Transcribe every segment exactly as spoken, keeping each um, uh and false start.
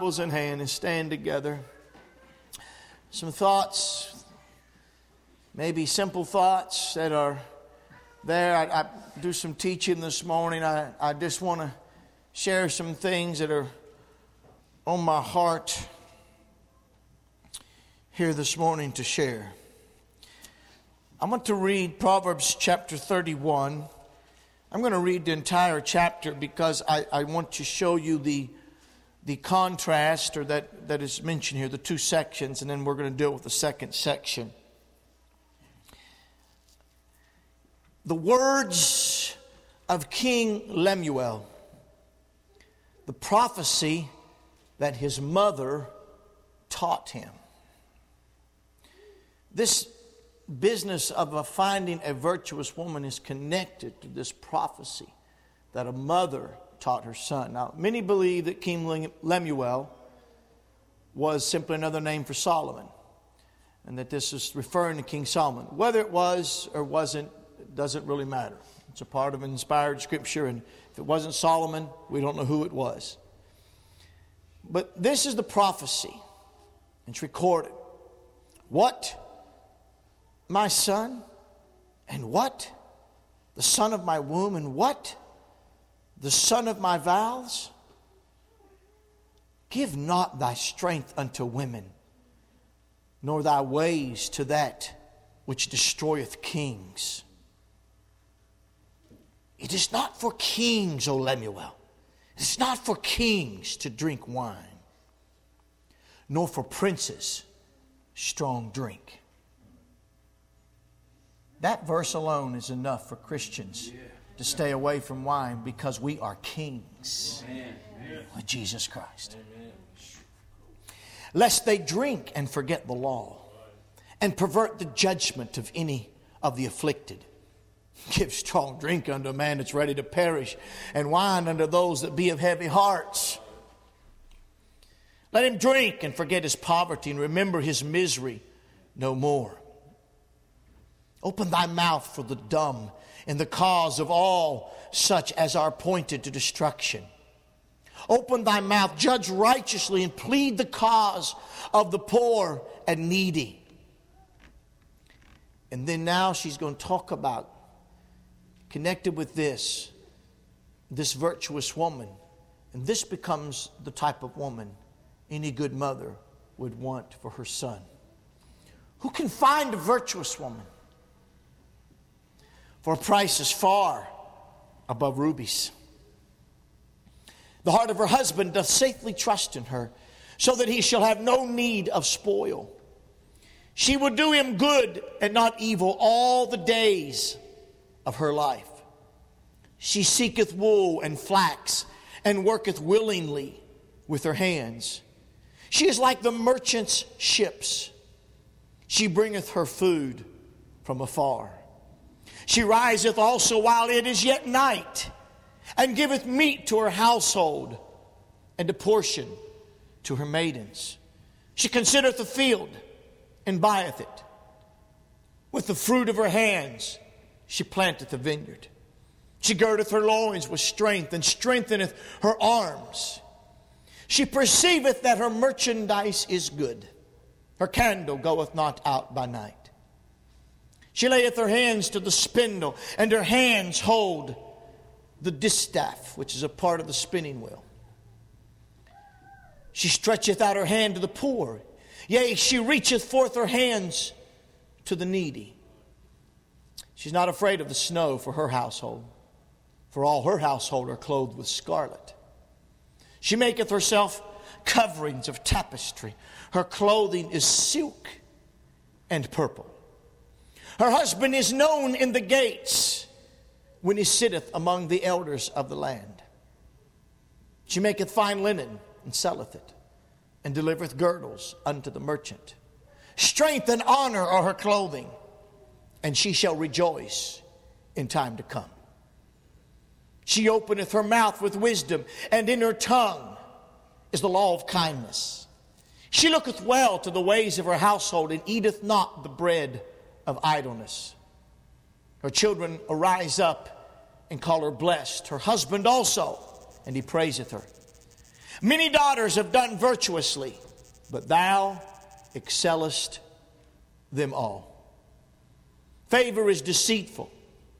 Bibles in hand and stand together. Some thoughts, maybe simple thoughts that are there. I, I do some teaching this morning. I, I just want to share some things that are on my heart here this morning to share. I want to read Proverbs chapter thirty-one. I'm going to read the entire chapter because I, I want to show you the, the contrast or that, that is mentioned here, the two sections, and then we're going to deal with the second section. The words of King Lemuel, the prophecy that his mother taught him. This business of a finding a virtuous woman is connected to this prophecy that a mother taught her son. Now, many believe that King Lemuel was simply another name for Solomon, and that this is referring to King Solomon. Whether it was or wasn't, it doesn't really matter. It's a part of inspired scripture, and if it wasn't Solomon, we don't know who it was. But this is the prophecy. It's recorded. What? My son, and what? The son of my womb, and what? The son of my vows? Give not thy strength unto women, nor thy ways to that which destroyeth kings. It is not for kings, O Lemuel. It is not for kings to drink wine, nor for princes strong drink. That verse alone is enough for Christians to stay away from wine because we are kings with Jesus Christ. Lest they drink and forget the law and pervert the judgment of any of the afflicted. Give strong drink unto a man that's ready to perish, and wine unto those that be of heavy hearts. Let him drink and forget his poverty and remember his misery no more. Open thy mouth for the dumb in the cause of all such as are appointed to destruction. Open thy mouth, judge righteously, and plead the cause of the poor and needy. And then now she's going to talk about, connected with this, this virtuous woman. And this becomes the type of woman any good mother would want for her son. Who can find a virtuous woman? For a price is far above rubies. The heart of her husband doth safely trust in her, so that he shall have no need of spoil. She will do him good and not evil all the days of her life. She seeketh wool and flax, and worketh willingly with her hands. She is like the merchant's ships. She bringeth her food from afar. She riseth also while it is yet night, and giveth meat to her household, and a portion to her maidens. She considereth the field, and buyeth it. With the fruit of her hands she planteth a vineyard. She girdeth her loins with strength, and strengtheneth her arms. She perceiveth that her merchandise is good. Her candle goeth not out by night. She layeth her hands to the spindle, and her hands hold the distaff, which is a part of the spinning wheel. She stretcheth out her hand to the poor. Yea, she reacheth forth her hands to the needy. She's not afraid of the snow for her household, for all her household are clothed with scarlet. She maketh herself coverings of tapestry. Her clothing is silk and purple. Her husband is known in the gates when he sitteth among the elders of the land. She maketh fine linen and selleth it, and delivereth girdles unto the merchant. Strength and honor are her clothing, and she shall rejoice in time to come. She openeth her mouth with wisdom, and in her tongue is the law of kindness. She looketh well to the ways of her household, and eateth not the bread of idleness. Her children arise up and call her blessed. Her husband also, and he praiseth her. Many daughters have done virtuously, but thou excellest them all. Favor is deceitful.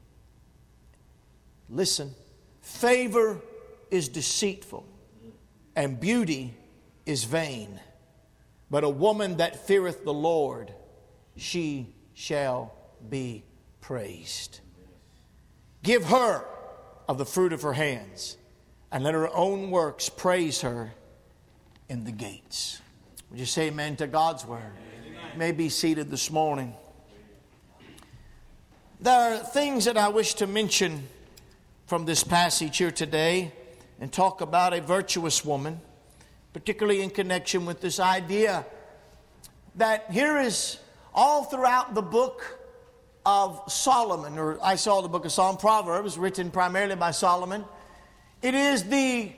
Listen, favor is deceitful, and beauty is vain. But a woman that feareth the Lord, she shall be praised. Give her of the fruit of her hands, and let her own works praise her in the gates. Would you say amen to God's word? Amen. You may be seated this morning. There are things that I wish to mention from this passage here today and talk about a virtuous woman, particularly in connection with this idea that here is all throughout the book of Solomon, or I saw the book of Psalm, Proverbs, written primarily by Solomon. It is the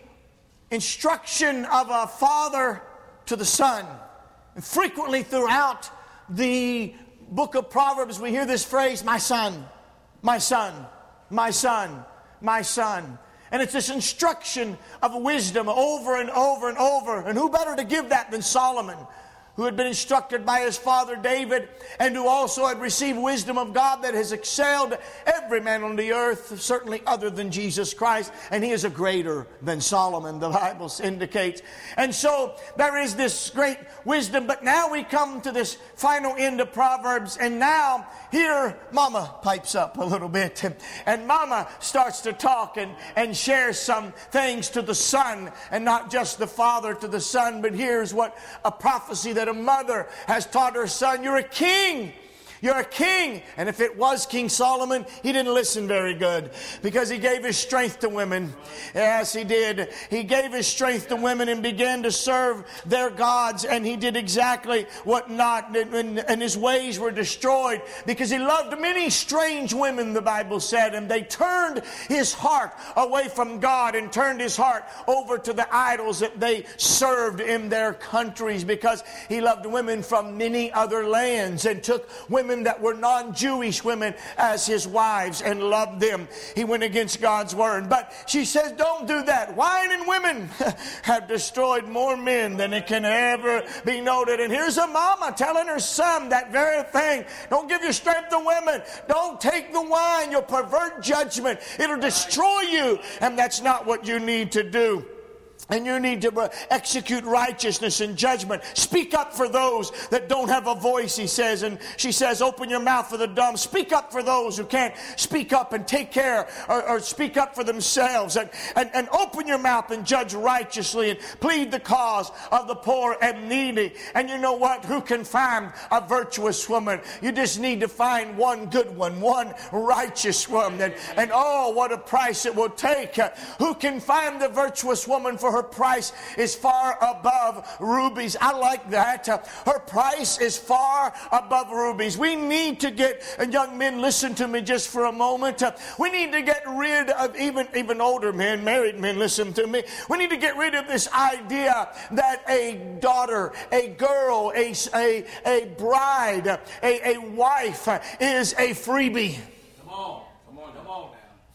instruction of a father to the son. And frequently throughout the book of Proverbs, we hear this phrase, my son, my son, my son, my son. And it's this instruction of wisdom over and over and over. And who better to give that than Solomon, who had been instructed by his father David, and who also had received wisdom of God that has excelled every man on the earth, certainly other than Jesus Christ. And he is a greater than Solomon, the Bible indicates. And so there is this great wisdom. But now we come to this final end of Proverbs, and now here Mama pipes up a little bit, and Mama starts to talk and, and share some things to the son, and not just the father to the son. But here's what a prophecy that a mother has taught her son. You're a king. You're a king. And if it was King Solomon, he didn't listen very good, because he gave his strength to women. Yes, he did. He gave his strength to women and began to serve their gods. And he did exactly what not. And, and his ways were destroyed because he loved many strange women, the Bible said. And they turned his heart away from God and turned his heart over to the idols that they served in their countries, because he loved women from many other lands and took women that were non-Jewish women as his wives and loved them. He went against God's word. But she says, don't do that. Wine and women have destroyed more men than it can ever be noted. And here's a mama telling her son that very thing. Don't give your strength to women. Don't take the wine. You'll pervert judgment. It'll destroy you. And that's not what you need to do. And you need to execute righteousness and judgment. Speak up for those that don't have a voice, he says. And she says, open your mouth for the dumb. Speak up for those who can't speak up and take care or, or speak up for themselves. And, and, and open your mouth and judge righteously and plead the cause of the poor and needy. And you know what? Who can find a virtuous woman? You just need to find one good one, one righteous woman. And, and oh, what a price it will take. Uh, who can find the virtuous woman? For her price is far above rubies. I like that. Uh, her price is far above rubies. We need to get, and young men, listen to me just for a moment. Uh, we need to get rid of, even, even older men, married men, listen to me. We need to get rid of this idea that a daughter, a girl, a, a, a bride, a, a wife is a freebie. Come on, come on, come on now.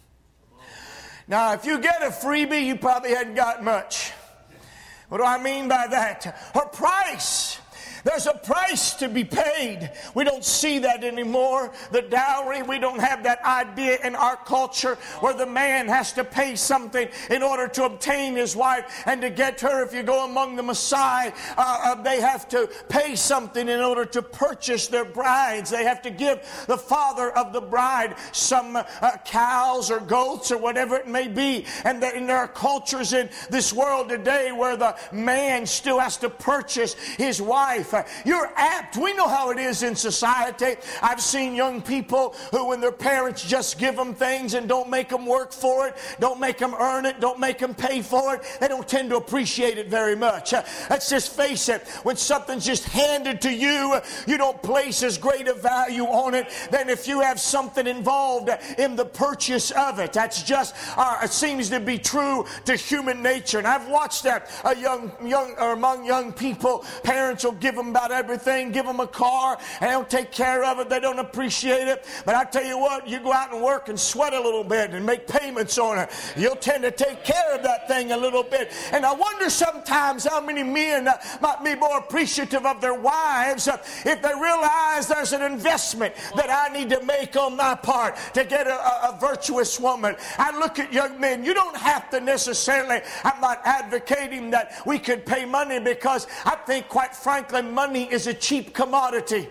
Now, if you get a freebie, you probably hadn't got much. What do I mean by that? Her price. There's a price to be paid. We don't see that anymore. The dowry, we don't have that idea in our culture where the man has to pay something in order to obtain his wife and to get her. If you go among the Maasai, uh, uh, they have to pay something in order to purchase their brides. They have to give the father of the bride some uh, cows or goats or whatever it may be. And, the, and there are cultures in this world today where the man still has to purchase his wife. You're apt. We know how it is in society. I've seen young people who, when their parents just give them things and don't make them work for it, don't make them earn it, don't make them pay for it, they don't tend to appreciate it very much. Let's just face it. When something's just handed to you, you don't place as great a value on it than if you have something involved in the purchase of it. That's just, uh, it seems to be true to human nature. And I've watched that a young, young, or among young people, parents will give them them about everything, give them a car, and they don't take care of it. They don't appreciate it. But I tell you what, you go out and work and sweat a little bit and make payments on it. You'll tend to take care of that thing a little bit. And I wonder sometimes how many men uh, might be more appreciative of their wives uh, if they realize there's an investment that I need to make on my part to get a, a, a virtuous woman. I look at young men. You don't have to necessarily, I'm not advocating that we could pay money, because I think, quite frankly, money is a cheap commodity.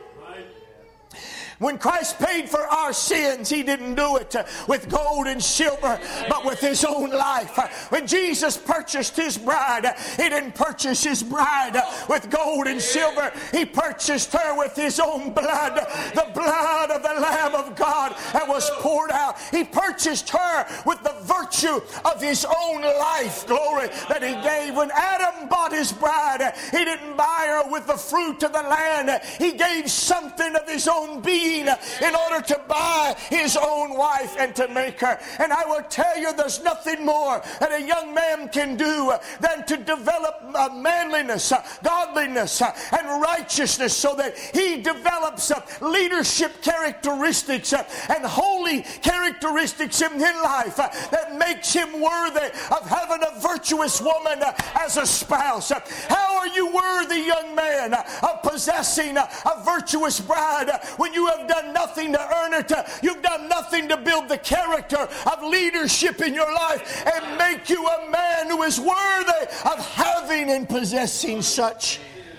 When Christ paid for our sins, He didn't do it with gold and silver, but with His own life. When Jesus purchased His bride, He didn't purchase His bride with gold and silver. He purchased her with His own blood, the blood of the Lamb of God that was poured out. He purchased her with the virtue of His own life, glory, that He gave. When Adam bought his bride, he didn't buy her with the fruit of the land. He gave something of His own being in order to buy His own wife and to make her. And I will tell you, there's nothing more that a young man can do than to develop uh, manliness, uh, godliness, uh, and righteousness, so that he develops uh, leadership characteristics uh, and holy characteristics in his life uh, that makes him worthy of having a virtuous woman uh, as a spouse. Uh, how are you worthy, young man, uh, of possessing uh, a virtuous bride uh, when you have done nothing to earn it? Uh, you've done nothing to build the character of leadership in your life and make you a man who is worthy of having and possessing such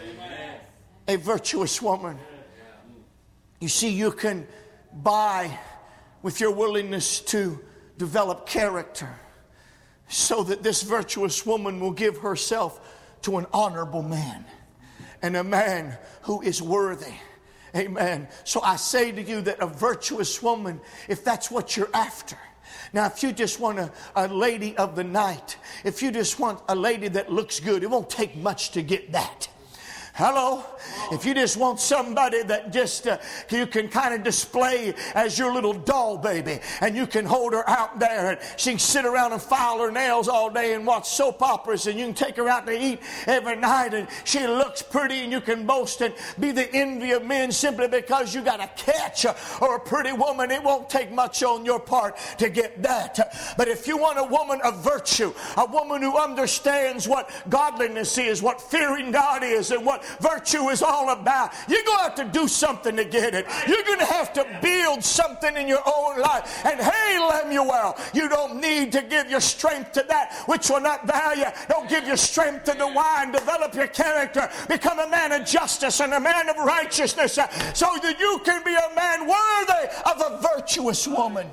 a virtuous woman. You see, you can buy with your willingness to develop character, so that this virtuous woman will give herself to an honorable man, and a man who is worthy. Amen. So I say to you that a virtuous woman, if that's what you're after. Now, if you just want a, a lady of the night, if you just want a lady that looks good, it won't take much to get that. Hello? If you just want somebody that just uh, you can kind of display as your little doll baby, and you can hold her out there and she can sit around and file her nails all day and watch soap operas, and you can take her out to eat every night and she looks pretty, and you can boast and be the envy of men simply because you got a catch or a pretty woman, it won't take much on your part to get that. But if you want a woman of virtue, a woman who understands what godliness is, what fearing God is, and what virtue is all about, you're going to have to do something to get it. You're going to have to build something in your own life. And hey, Lemuel, you don't need to give your strength to that which will not value. Don't give your strength to the wine. Develop your character. Become a man of justice and a man of righteousness, uh, so that you can be a man worthy of a virtuous woman.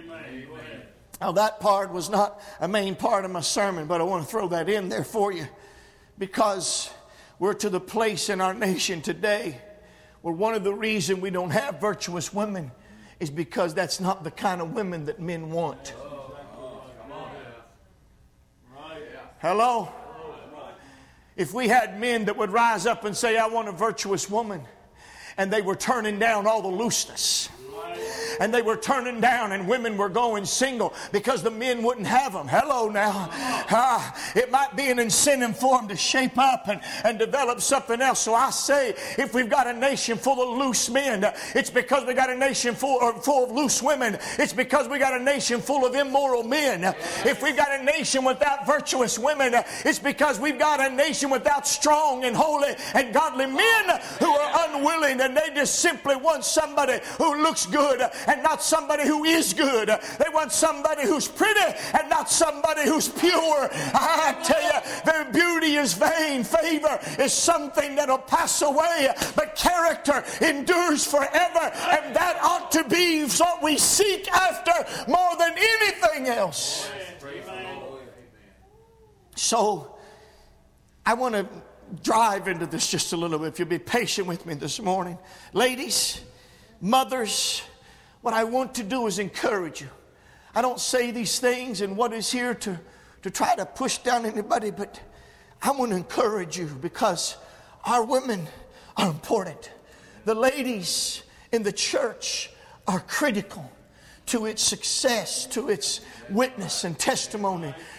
Now, that part was not a main part of my sermon, but I want to throw that in there for you, because we're to the place in our nation today where one of the reasons we don't have virtuous women is because that's not the kind of women that men want. Hello? If we had men that would rise up and say, I want a virtuous woman, and they were turning down all the looseness, and they were turning down, and women were going single because the men wouldn't have them. Hello now. Uh, it might be an incentive for them to shape up and, and develop something else. So I say, if we've got a nation full of loose men, uh, it's because we got a nation full, or full of loose women. It's because we got a nation full of immoral men. Uh, if we've got a nation without virtuous women, uh, it's because we've got a nation without strong and holy and godly men who are unwilling, and they just simply want somebody who looks good and not somebody who is good. They want somebody who's pretty and not somebody who's pure. I tell you, their beauty is vain. Favor is something that'll pass away, but character endures forever, and that ought to be what we seek after more than anything else. So I want to drive into this just a little bit, if you'll be patient with me this morning. Ladies, mothers, what I want to do is encourage you. I don't say these things and what is here to, to try to push down anybody, but I want to encourage you, because our women are important. The ladies in the church are critical to its success, to its witness and testimony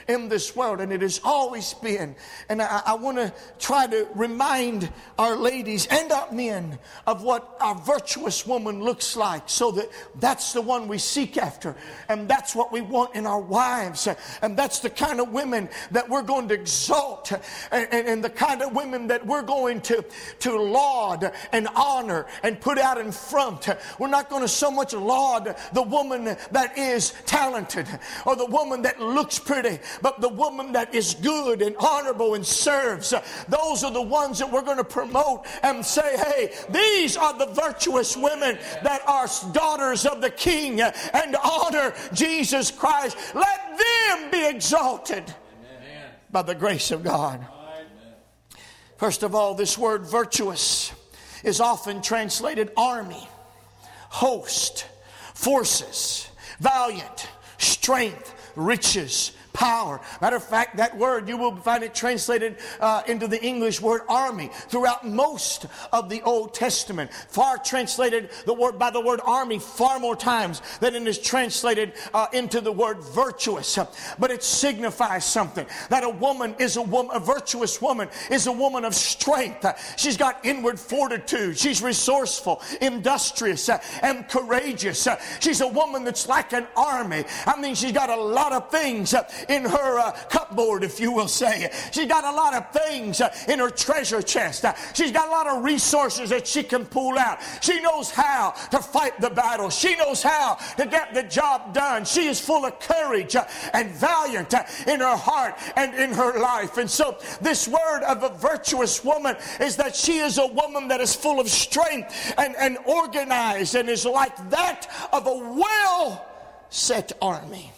in this world, and it has always been. And I, I want to try to remind our ladies and our men of what our virtuous woman looks like, so that that's the one we seek after, and that's what we want in our wives, and that's the kind of women that we're going to exalt, and, and, and the kind of women that we're going to, to laud and honor and put out in front. We're not going to so much laud the woman that is talented or the woman that looks pretty, but the woman that is good and honorable and serves. Those are the ones that we're going to promote and say, hey, these are the virtuous women that are daughters of the King and honor Jesus Christ. Let them be exalted Amen. By the grace of God. Amen. First of all, this word virtuous is often translated army, host, forces, valiant, strength, riches, power. Matter of fact, that word, you will find it translated uh, into the English word army throughout most of the Old Testament. Far translated the word by the word army far more times than it is translated uh, into the word virtuous. But it signifies something, that a woman is a woman, a virtuous woman is a woman of strength. She's got inward fortitude. She's resourceful, industrious, uh, and courageous. Uh, she's a woman that's like an army. I mean, she's got a lot of things uh, in her uh, cupboard, if you will say. She's got a lot of things uh, in her treasure chest. Uh, she's got a lot of resources that she can pull out. She knows how to fight the battle. She knows how to get the job done. She is full of courage uh, and valiant uh, in her heart and in her life. And so this word of a virtuous woman is that she is a woman that is full of strength and, and organized, and is like that of a well-set army.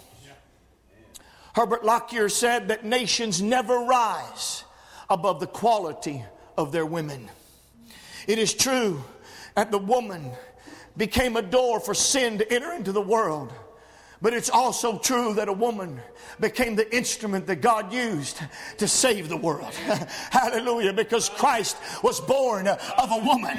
Herbert Lockyer said that nations never rise above the quality of their women. It is true that the woman became a door for sin to enter into the world. But it's also true that a woman became the instrument that God used to save the world. Hallelujah. Because Christ was born of a woman.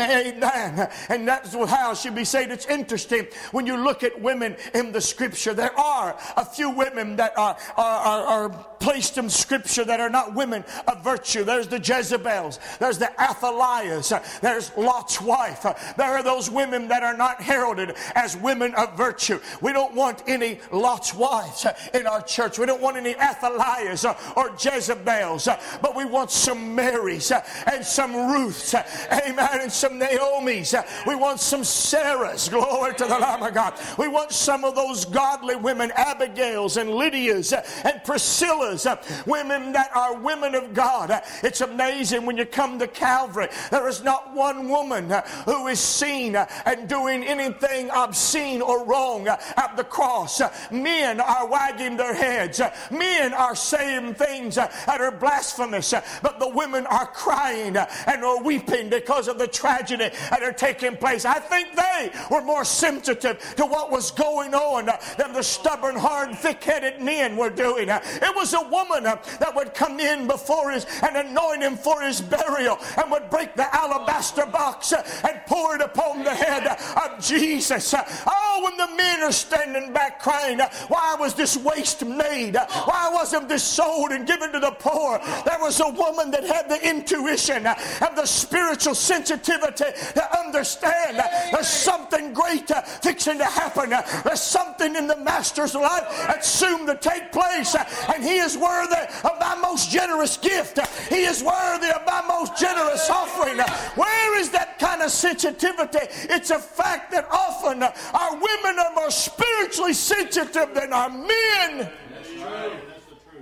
Amen. And that's how she'll be saved. It's interesting when you look at women in the scripture. There are a few women that are, are, are, are placed in scripture that are not women of virtue. There's the Jezebels. There's the Athaliahs. There's Lot's wife. There are those women that are not heralded as women of virtue. We don't want any Lot's wives in our church. We don't want any Athaliahs or Jezebels, but we want some Marys and some Ruths, amen, and some Naomis. We want some Sarahs, glory to the Lamb of God. We want some of those godly women, Abigails and Lydias and Priscillas, women that are women of God. It's amazing when you come to Calvary, there is not one woman who is seen and doing anything obscene or wrong at the cross. Men are wagging their heads. Men are saying things that are blasphemous, but the women are crying and are weeping because of the tragedy that are taking place. I think they were more sensitive to what was going on than the stubborn, hard, thick-headed men were doing. It was a woman that would come in before his and anoint him for his burial, and would break the alabaster box and pour it upon the head of Jesus. Oh, when the men are standing back crying, why was this waste made? Why wasn't this sold and given to the poor? There was a woman that had the intuition and the spiritual sensitivity to understand there's something great fixing to happen. There's something in the Master's life that's soon to take place, and he is worthy of my most generous gift. He is worthy of my most generous offering. Where is that kind of sensitivity? It's a fact that often our women are more spiritually sensitive than our men. That's true. That's the truth.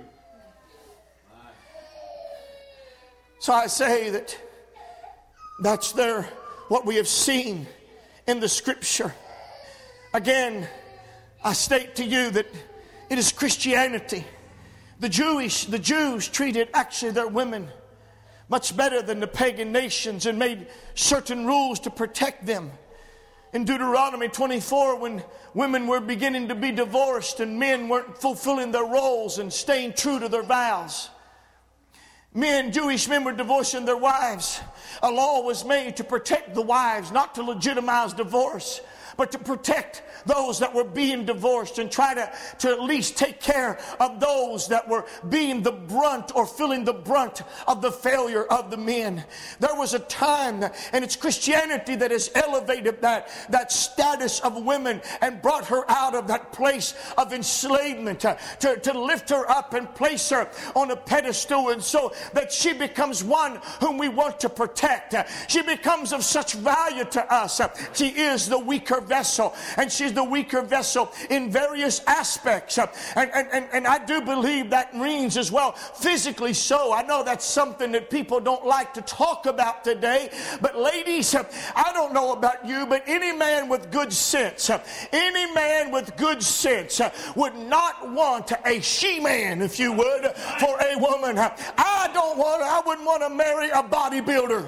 So I say that that's there what we have seen in the scripture. Again, I state to you that it is Christianity. The Jewish, the Jews treated actually their women much better than the pagan nations and made certain rules to protect them. In Deuteronomy twenty-four, when women were beginning to be divorced and men weren't fulfilling their roles and staying true to their vows, men, Jewish men were divorcing their wives. A law was made to protect the wives, not to legitimize divorce, but to protect those that were being divorced and try to, to at least take care of those that were being the brunt or feeling the brunt of the failure of the men. There was a time, and it's Christianity that has elevated that, that status of women and brought her out of that place of enslavement, to, to, to lift her up and place her on a pedestal, and so that she becomes one whom we want to protect. She becomes of such value to us. She is the weaker vessel, and she's the weaker vessel in various aspects. And, and, and, and I do believe that means as well physically so. I know that's something that people don't like to talk about today, but ladies, I don't know about you, but any man with good sense, any man with good sense would not want a she-man, if you would, for a woman. I don't want, I wouldn't want to marry a bodybuilder.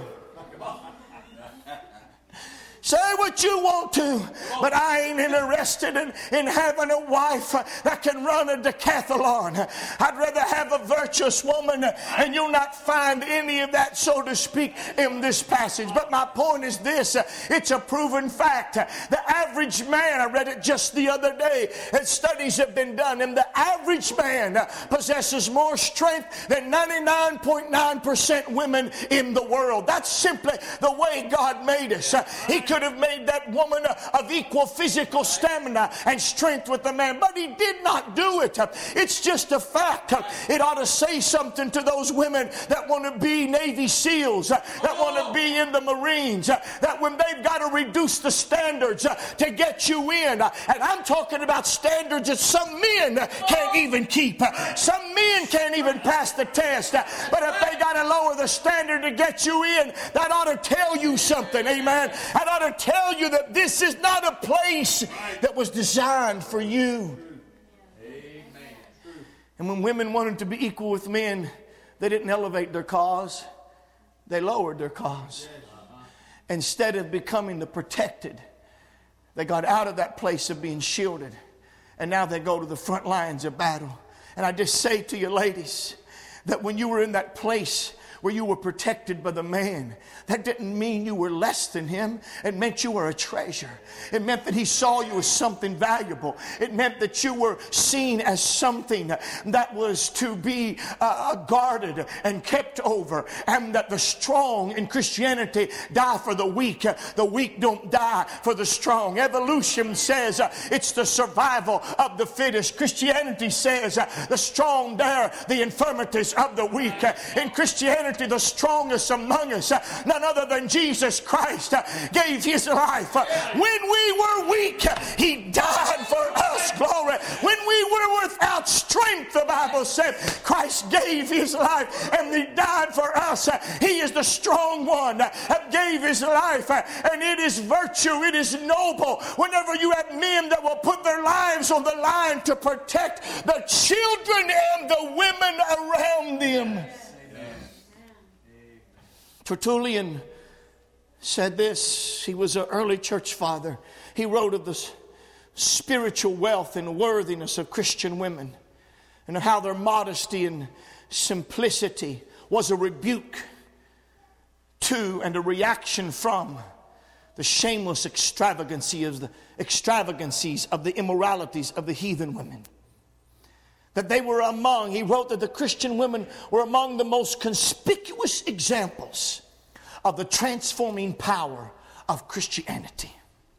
Say what you want to, but I ain't interested in, in having a wife that can run a decathlon. I'd rather have a virtuous woman, and you'll not find any of that, so to speak, in this passage. But my point is this, it's a proven fact. The average man, I read it just the other day, and studies have been done, and the average man possesses more strength than ninety-nine point nine percent women in the world. That's simply the way God made us. He could have made that woman of equal physical stamina and strength with the man, but he did not do it. It's just a fact. It ought to say something to those women that want to be Navy SEALs, that want to be in the Marines, that when they've got to reduce the standards to get you in, and I'm talking about standards that some men can't even keep. Some men can't even pass the test, but if they got to lower the standard to get you in, that ought to tell you something. Amen. That ought to tell you that this is not a place that was designed for you. Amen. And when women wanted to be equal with men, they didn't elevate their cause, they lowered their cause. Instead of becoming the protected, they got out of that place of being shielded, and now they go to the front lines of battle. And I just say to you ladies, that when you were in that place where you were protected by the man, that didn't mean you were less than him. It meant you were a treasure. It meant that he saw you as something valuable. It meant that you were seen as something that was to be uh, guarded and kept over, and that the strong in Christianity die for the weak. The weak don't die for the strong. Evolution says uh, it's the survival of the fittest. Christianity says uh, the strong bear the infirmities of the weak. Uh, in Christianity, the strongest among us, uh, none other than Jesus Christ, uh, gave his life. Uh, when we were weak, uh, he died for us. Glory. When we were without strength, the Bible said, Christ gave his life and he died for us. Uh, he is the strong one uh, that gave his life, uh, and it is virtue, it is noble whenever you have men that will put their lives on the line to protect the children and the women around them. Tertullian said this. He was an early church father. He wrote of the spiritual wealth and worthiness of Christian women, and how their modesty and simplicity was a rebuke to and a reaction from the shameless extravagancy of the extravagancies of the immoralities of the heathen women. That they were among, he wrote that the Christian women were among the most conspicuous examples of the transforming power of Christianity.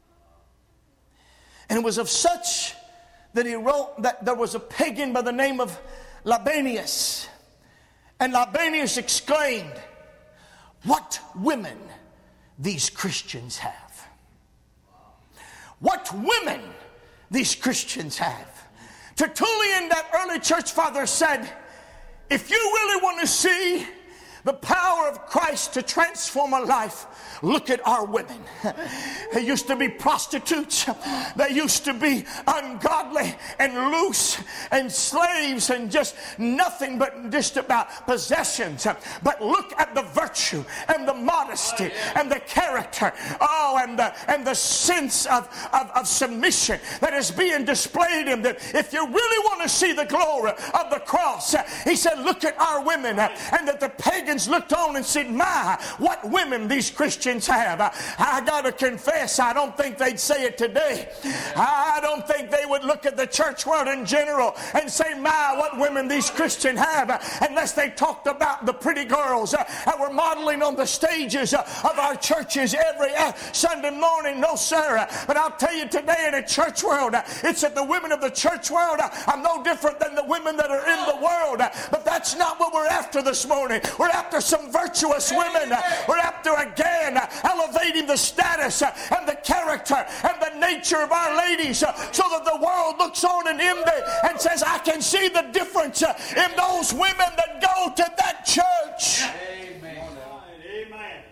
And it was of such that he wrote that there was a pagan by the name of Libanius. And Libanius exclaimed, "What women these Christians have. What women these Christians have." Tertullian, that early church father, said, if you really want to see the power of Christ to transform a life, look at our women. They used to be prostitutes. They used to be ungodly and loose and slaves and just nothing but just about possessions. But look at the virtue virtue and the modesty and the character, oh, and the, and the sense of, of, of submission that is being displayed in them. If you really want to see the glory of the cross, he said, look at our women. And that the pagans looked on and said, my, what women these Christians have. I, I got to confess, I don't think they'd say it today. I don't think they would look at the church world in general and say, my, what women these Christians have, unless they talked about the pretty girls that were modeling on the stages of our churches every Sunday morning. No, sir. But I'll tell you today, in a church world, it's that the women of the church world are no different than the women that are in the world. But that's not what we're after this morning. We're after some virtuous women. We're after, again, elevating the status and the character and the nature of our ladies, so that the world looks on in envy and says, I can see the difference in those women that go to that church. Amen. Amen.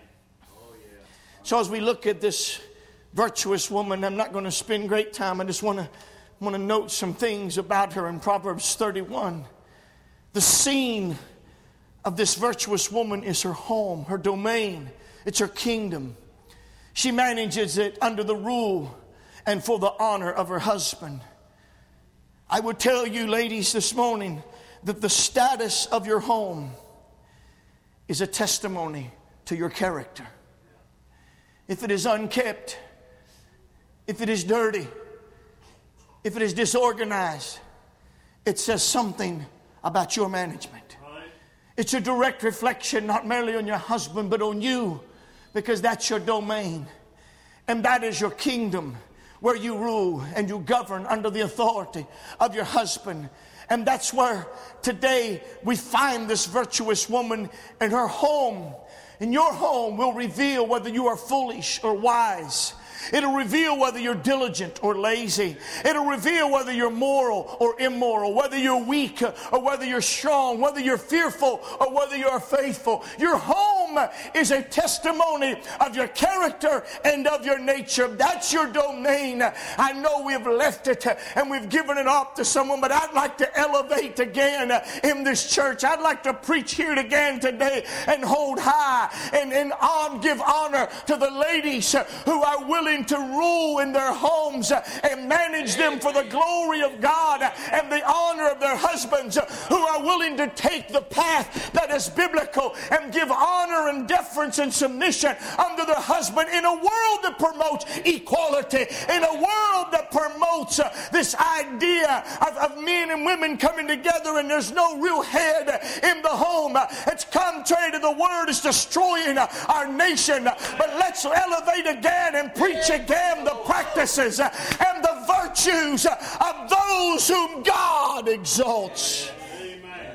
So as we look at this virtuous woman, I'm not going to spend great time. I just want to want to note some things about her in Proverbs thirty-one. The scene of this virtuous woman is her home, her domain. It's her kingdom. She manages it under the rule and for the honor of her husband. I would tell you, ladies, this morning that the status of your home is a testimony to your character. If it is unkept, if it is dirty, if it is disorganized, it says something about your management. It's a direct reflection not merely on your husband but on you, because that's your domain and that is your kingdom, where you rule and you govern under the authority of your husband. And that's where today we find this virtuous woman, and her home, and your home will reveal whether you are foolish or wise. It'll reveal whether you're diligent or lazy. It'll reveal whether you're moral or immoral, whether you're weak or whether you're strong, whether you're fearful or whether you're faithful. Your home is a testimony of your character and of your nature. That's your domain. I know we've left it and we've given it up to someone, but I'd like to elevate again in this church. I'd like to preach here again today and hold high and, and on, give honor to the ladies who are willing to rule in their homes and manage them for the glory of God and the honor of their husbands, who are willing to take the path that is biblical and give honor and deference and submission under their husband in a world that promotes equality, in a world that promotes uh, this idea of, of men and women coming together and there's no real head in the home. It's contrary to the word. It's destroying uh, our nation. But let's elevate again and preach again the practices and the virtues of those whom God exalts. Amen.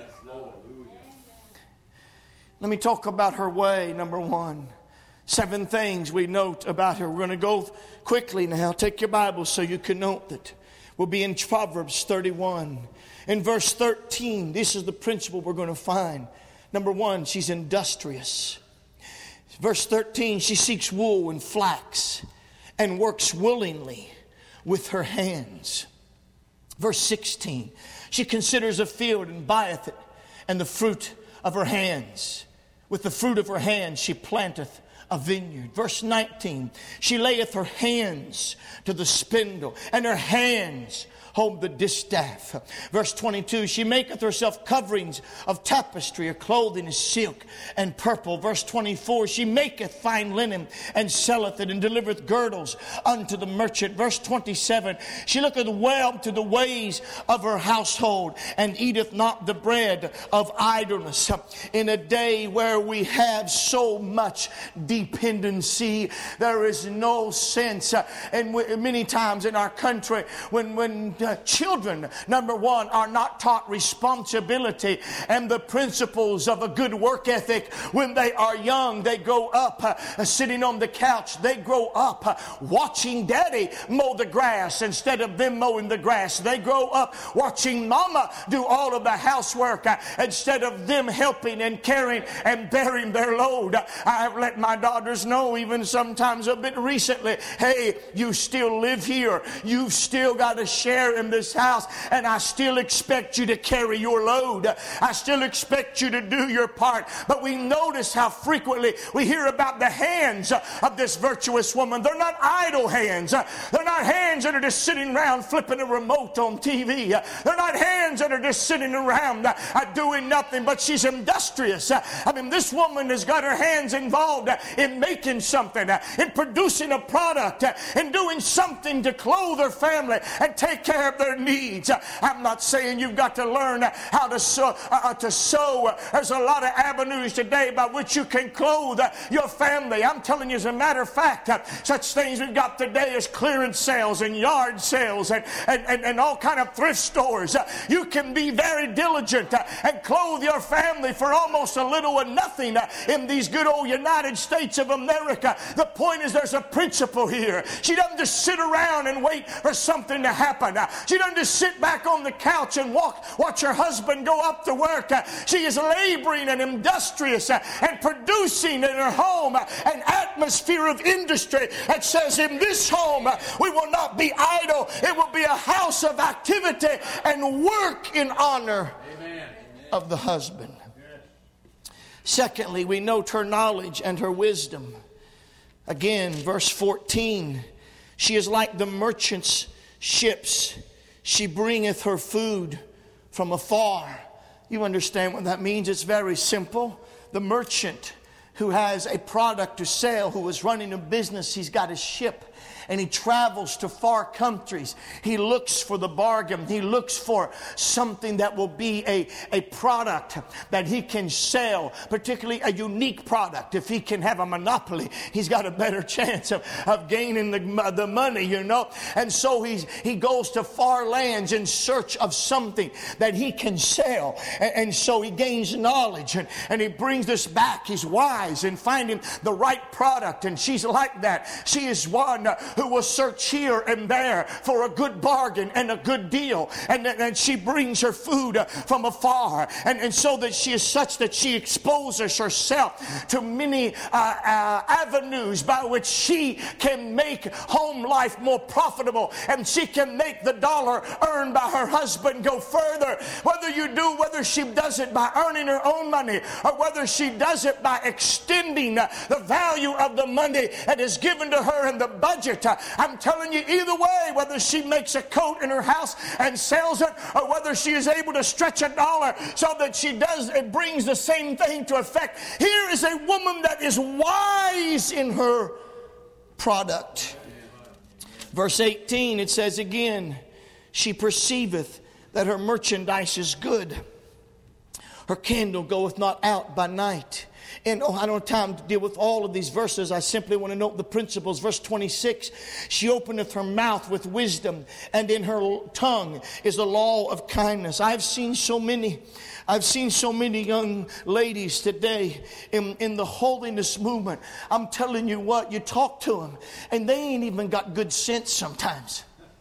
Let me talk about her way. Number one, seven things we note about her. We're going to go quickly now. Take your Bible so you can note that. We'll be in Proverbs thirty-one. In verse thirteen, this is the principle we're going to find. Number one, she's industrious. Verse thirteen, she seeks wool and flax and works willingly with her hands. Verse sixteen, she considers a field and buyeth it, and the fruit of her hands. With the fruit of her hands she planteth a vineyard. Verse nineteen, she layeth her hands to the spindle, and her hands hold the distaff. Verse twenty-two, she maketh herself coverings of tapestry, her clothing is silk and purple. Verse twenty-four, she maketh fine linen and selleth it, and delivereth girdles unto the merchant. Verse twenty-seven, she looketh well to the ways of her household, and eateth not the bread of idleness. In a day where we have so much dependency, there is no sense, and many times in our country, when when Uh, children, number one, are not taught responsibility and the principles of a good work ethic. When they are young, they grow up uh, sitting on the couch. They grow up uh, watching daddy mow the grass instead of them mowing the grass. They grow up watching mama do all of the housework uh, instead of them helping and caring and bearing their load. I have let my my daughters know, even sometimes a bit recently, hey, you still live here. You've still got to share in this house, and I still expect you to carry your load. I still expect you to do your part. But we notice how frequently we hear about the hands of this virtuous woman. They're not idle hands. They're not hands that are just sitting around flipping a remote on T V. They're not hands that are just sitting around uh, doing nothing, but she's industrious. Uh, I mean, this woman has got her hands involved uh, in making something, uh, in producing a product, uh, in doing something to clothe her family and take care of their needs. Uh, I'm not saying you've got to learn uh, how to sew. Uh, to sew. Uh, there's a lot of avenues today by which you can clothe uh, your family. I'm telling you, as a matter of fact, uh, such things we've got today as clearance sales and yard sales and, and, and, and all kind of thrift stores. Uh, you can be very diligent uh, and clothe your family for almost a little or nothing uh, in these good old United States of America. The point is, there's a principle here. She doesn't just sit around and wait for something to happen. Uh, she doesn't just sit back on the couch and walk, watch her husband go up to work. Uh, she is laboring and industrious uh, and producing in her home uh, an atmosphere of industry that says, in this home uh, we will not be idle. It will be a house of activity and work in honor Amen. Of the husband. Yes. Secondly, we note her knowledge and her wisdom. Again, verse fourteen, she is like the merchant's ships. She bringeth her food from afar. You understand what that means? It's very simple. The merchant who has a product to sell, who is running a business, he's got a ship. And he travels to far countries. He looks for the bargain. He looks for something that will be a, a product that he can sell, particularly a unique product. If he can have a monopoly, he's got a better chance of, of gaining the, the money, you know. And so he's, he goes to far lands in search of something that he can sell. And, and so he gains knowledge, and, and he brings this back. He's wise in finding the right product. And she's like that. She is one who will search here and there for a good bargain and a good deal. And, and she brings her food from afar. And, and so that she is such that she exposes herself to many uh, uh, avenues by which she can make home life more profitable. And she can make the dollar earned by her husband go further. Whether you do, whether she does it by earning her own money, or whether she does it by extending the value of the money that is given to her in the budget. I'm telling you, either way, whether she makes a coat in her house and sells it, or whether she is able to stretch a dollar so that she does, it brings the same thing to effect. Here is a woman that is wise in her product. Verse eighteen, it says again, she perceiveth that her merchandise is good. Her candle goeth not out by night. And oh, I don't have time to deal with all of these verses. I simply want to note the principles. Verse twenty-six, she openeth her mouth with wisdom, and in her tongue is the law of kindness. I've seen so many, I've seen so many young ladies today in, in the holiness movement. I'm telling you what, you talk to them, and they ain't even got good sense sometimes.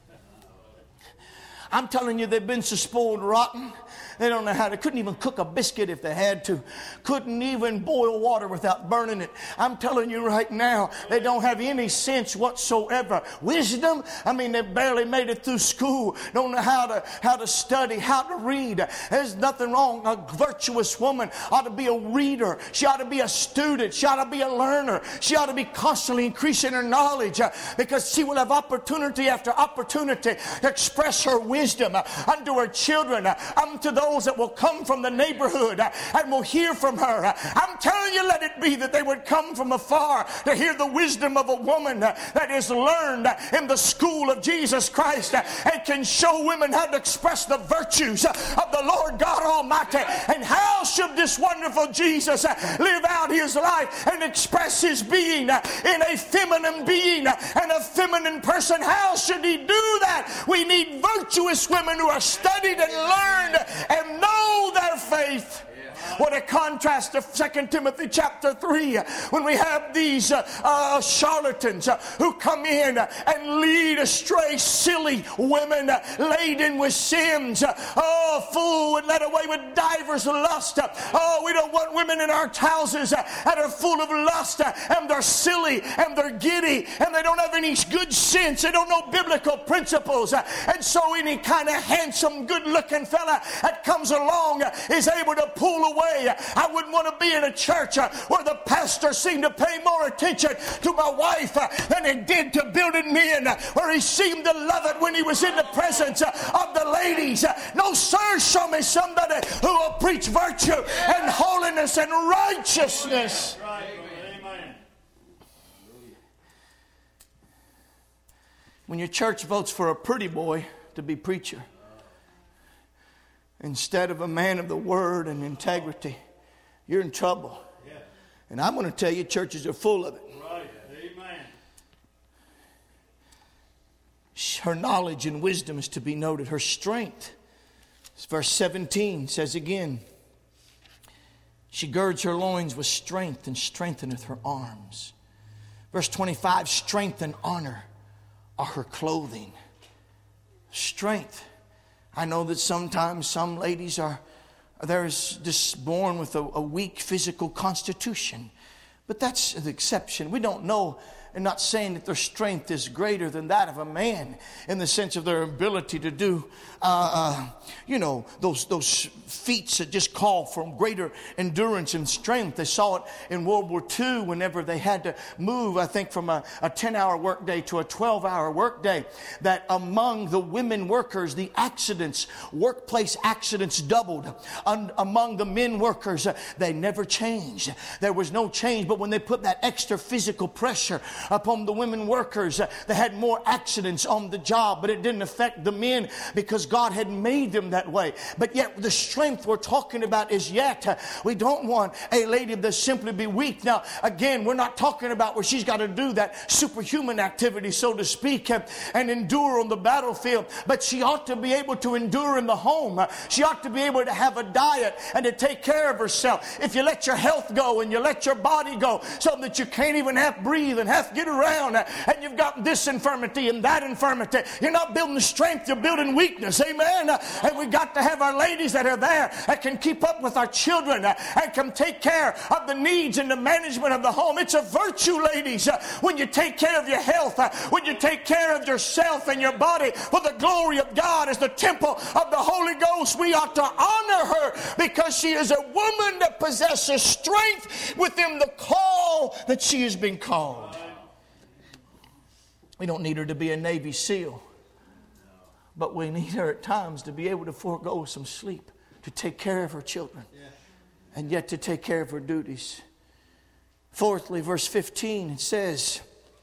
I'm telling you, they've been so spoiled rotten. They don't know how to, couldn't even cook a biscuit if they had to. Couldn't even boil water without burning it. I'm telling you right now, they don't have any sense whatsoever. Wisdom, I mean, they barely made it through school. Don't know how to, how to study, how to read. There's nothing wrong. A virtuous woman ought to be a reader. She ought to be a student. She ought to be a learner. She ought to be constantly increasing her knowledge uh, because she will have opportunity after opportunity to express her wisdom uh, unto her children, uh, unto those those that will come from the neighborhood uh, and will hear from her. Uh, I'm telling you, let it be that they would come from afar to hear the wisdom of a woman uh, that is learned uh, in the school of Jesus Christ uh, and can show women how to express the virtues uh, of the Lord God Almighty. And how should this wonderful Jesus uh, live out his life and express his being uh, in a feminine being uh, and a feminine person? How should he do that? We need virtuous women who are studied and learned and know their faith. What a contrast to Second Timothy chapter three, when we have these uh, uh, charlatans uh, who come in and lead astray silly women uh, laden with sins. Uh, oh, fool and led away with divers lust. Uh, oh, we don't want women in our houses uh, that are full of lust uh, and they're silly and they're giddy and they don't have any good sense. They don't know biblical principles. Uh, and so any kind of handsome, good-looking fella that comes along uh, is able to pull away. I wouldn't want to be in a church uh, where the pastor seemed to pay more attention to my wife uh, than he did to building men, uh, where he seemed to love it when he was in the presence uh, of the ladies. Uh, no, sir, show me somebody who will preach virtue and holiness and righteousness. Amen. When your church votes for a pretty boy to be preacher instead of a man of the word and integrity, you're in trouble. And I'm going to tell you, churches are full of it. Right. Amen. Her knowledge and wisdom is to be noted. Her strength. Verse seventeen says again, she girds her loins with strength and strengtheneth her arms. Verse twenty-five, strength and honor are her clothing. Strength. I know that sometimes some ladies are There's just born with a, a weak physical constitution. But that's the exception. We don't know, and not saying that their strength is greater than that of a man in the sense of their ability to do, uh, uh, you know, those those feats that just call for greater endurance and strength. They saw it in World War Two whenever they had to move, I think, from a, a ten-hour workday to a twelve-hour workday, that among the women workers, the accidents, workplace accidents doubled. Un- among the men workers, uh, they never changed. There was no change, but when they put that extra physical pressure upon the women workers, uh, they had more accidents on the job, but it didn't affect the men because God had made them that way. But yet the strength we're talking about is yet, uh, we don't want a lady to simply be weak. Now, again, we're not talking about where she's got to do that superhuman activity, so to speak, uh, and endure on the battlefield, but she ought to be able to endure in the home. Uh, she ought to be able to have a diet and to take care of herself. If you let your health go and you let your body go, so that you can't even half breathe and half get around, uh, and you've got this infirmity and that infirmity, you're not building strength, you're building weakness. Amen. Uh, and we've got to have our ladies that are there that can keep up with our children uh, and can take care of the needs and the management of the home. It's a virtue, ladies, uh, when you take care of your health, uh, when you take care of yourself and your body for the glory of God as the temple of the Holy Ghost. We ought to honor her because she is a woman that possesses strength within the call that she has been called. We don't need her to be a Navy SEAL, but we need her at times to be able to forego some sleep, to take care of her children, and yet to take care of her duties. Fourthly, verse fifteen, it says,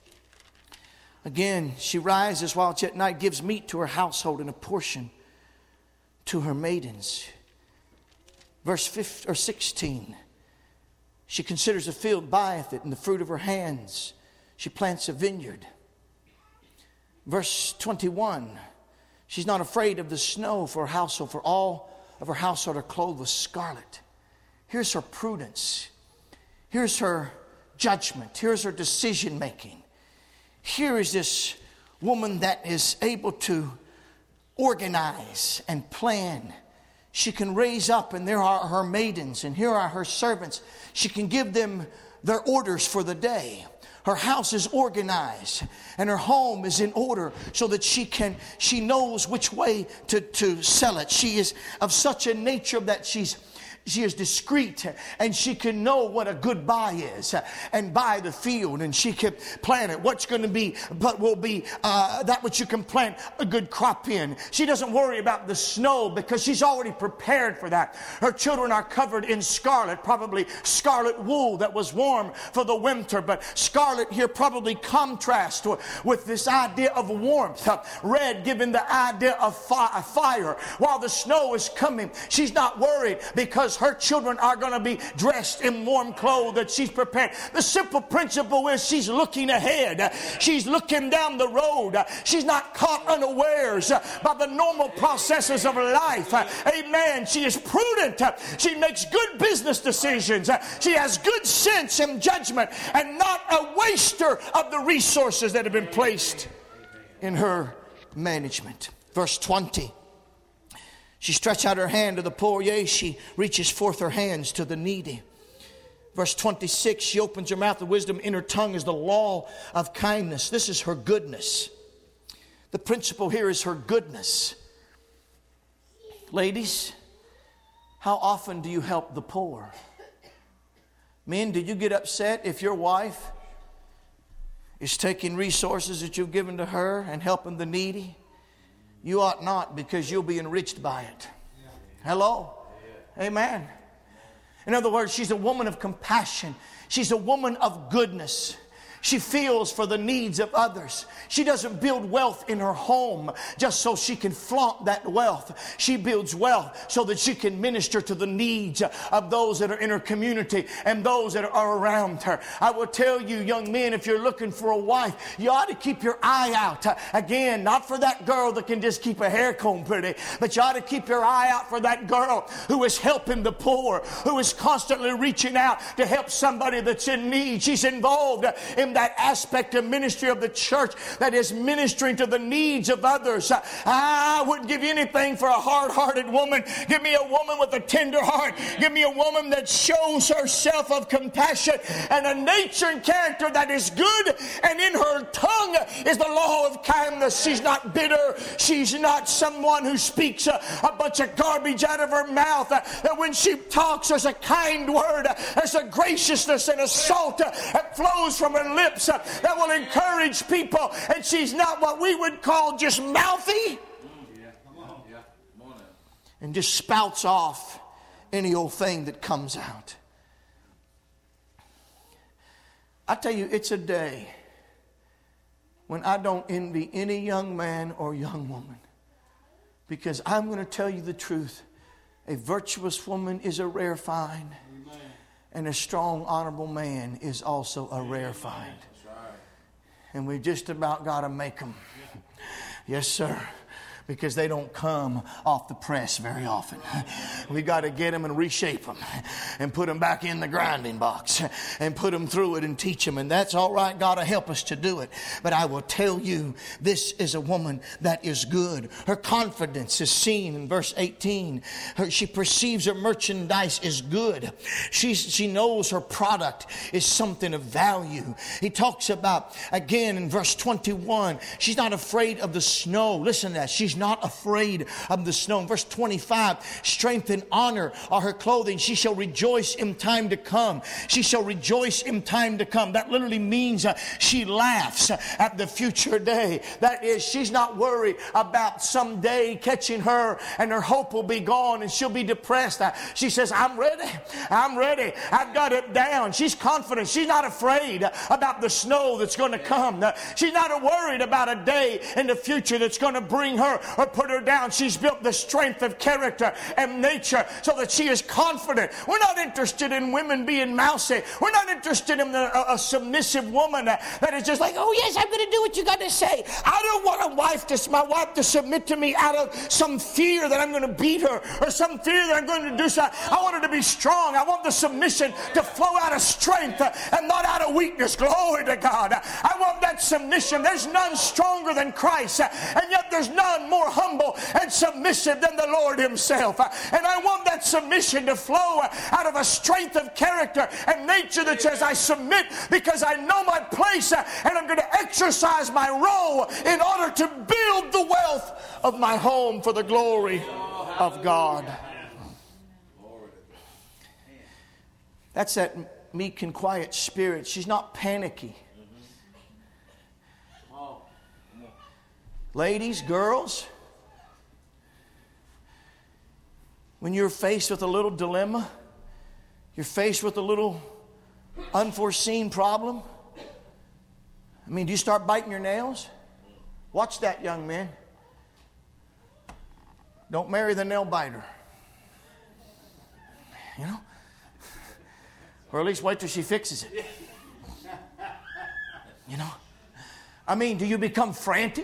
again, she rises while it's at night, gives meat to her household and a portion to her maidens. Verse fifteen, or sixteen, she considers a field, buyeth it, and the fruit of her hands she plants a vineyard. Verse twenty-one, she's not afraid of the snow for her household, for all of her household are clothed with scarlet. Here's her prudence. Here's her judgment. Here's her decision making. Here is this woman that is able to organize and plan. She can raise up, and there are her maidens, and here are her servants. She can give them their orders for the day. Her house is organized and her home is in order so that she can, she knows which way to, to sell it. She is of such a nature that she's She is discreet, and she can know what a good buy is and buy the field, and she can plan it. What's going to be, but will be uh, that which you can plant a good crop in. She doesn't worry about the snow because she's already prepared for that. Her children are covered in scarlet, probably scarlet wool that was warm for the winter, but scarlet here probably contrasts with this idea of warmth. Red giving the idea of fire. While the snow is coming, she's not worried because because her children are going to be dressed in warm clothes that she's prepared. The simple principle is she's looking ahead. She's looking down the road. She's not caught unawares by the normal processes of life. Amen. She is prudent. She makes good business decisions. She has good sense and judgment and not a waster of the resources that have been placed in her management. Verse twenty. She stretched out her hand to the poor, yea, she reaches forth her hands to the needy. Verse twenty-six, she opens her mouth with wisdom, in her tongue is the law of kindness. This is her goodness. The principle here is her goodness. Ladies, how often do you help the poor? Men, do you get upset if your wife is taking resources that you've given to her and helping the needy? You ought not, because you'll be enriched by it. Hello? Amen. In other words, she's a woman of compassion. She's a woman of goodness. She feels for the needs of others. She doesn't build wealth in her home just so she can flaunt that wealth. She builds wealth so that she can minister to the needs of those that are in her community and those that are around her. I will tell you, young men, if you're looking for a wife, you ought to keep your eye out. Again, not for that girl that can just keep a hair comb pretty, but you ought to keep your eye out for that girl who is helping the poor, who is constantly reaching out to help somebody that's in need. She's involved in that aspect of ministry of the church that is ministering to the needs of others. I wouldn't give anything for a hard-hearted woman. Give me a woman with a tender heart. Give me a woman that shows herself of compassion and a nature and character that is good, and in her tongue is the law of kindness. She's not bitter. She's not someone who speaks a, a bunch of garbage out of her mouth. That when she talks, there's a kind word, there's a graciousness and a salt that flows from her lips that will encourage people. And she's not what we would call just mouthy and just spouts off any old thing that comes out. I tell you, it's a day when I don't envy any young man or young woman, because I'm going to tell you the truth. A virtuous woman is a rare find. Amen. And a strong, honorable man is also a rare find. Right. And we just about got to make them. Yes, sir. Because they don't come off the press very often. We got to get them and reshape them and put them back in the grinding box and put them through it and teach them. And that's all right. God will help us to do it. But I will tell you, this is a woman that is good. Her confidence is seen in verse eighteen. Her, she perceives her merchandise is good. She, she knows her product is something of value. He talks about, again in verse twenty-one, she's not afraid of the snow. Listen to that. She's not afraid of the snow. In verse twenty-five, strength and honor are her clothing. She shall rejoice in time to come. She shall rejoice in time to come. That literally means uh, she laughs at the future day. That is, she's not worried about some day catching her and her hope will be gone and she'll be depressed. Uh, she says, I'm ready. I'm ready. I've got it down. She's confident. She's not afraid about the snow that's going to come. Uh, she's not worried about a day in the future that's going to bring her or put her down. She's built the strength of character and nature so that she is confident. We're not interested in women being mousy. We're not interested in the, a, a submissive woman uh, that is just like, oh yes, I'm going to do what you got to say. I don't want a wife to, my wife to submit to me out of some fear that I'm going to beat her or some fear that I'm going to do something. I want her to be strong. I want the submission to flow out of strength uh, and not out of weakness. Glory to God. I want that submission. There's none stronger than Christ, uh, and yet there's none more humble and submissive than the Lord himself. And I want that submission to flow out of a strength of character and nature that says I submit because I know my place and I'm going to exercise my role in order to build the wealth of my home for the glory of God. That's that meek and quiet spirit. She's not panicky. Ladies, girls, when you're faced with a little dilemma, you're faced with a little unforeseen problem, I mean, do you start biting your nails? Watch that, young man. Don't marry the nail biter. you know? Or at least wait till she fixes it. You know? I mean, do you become frantic?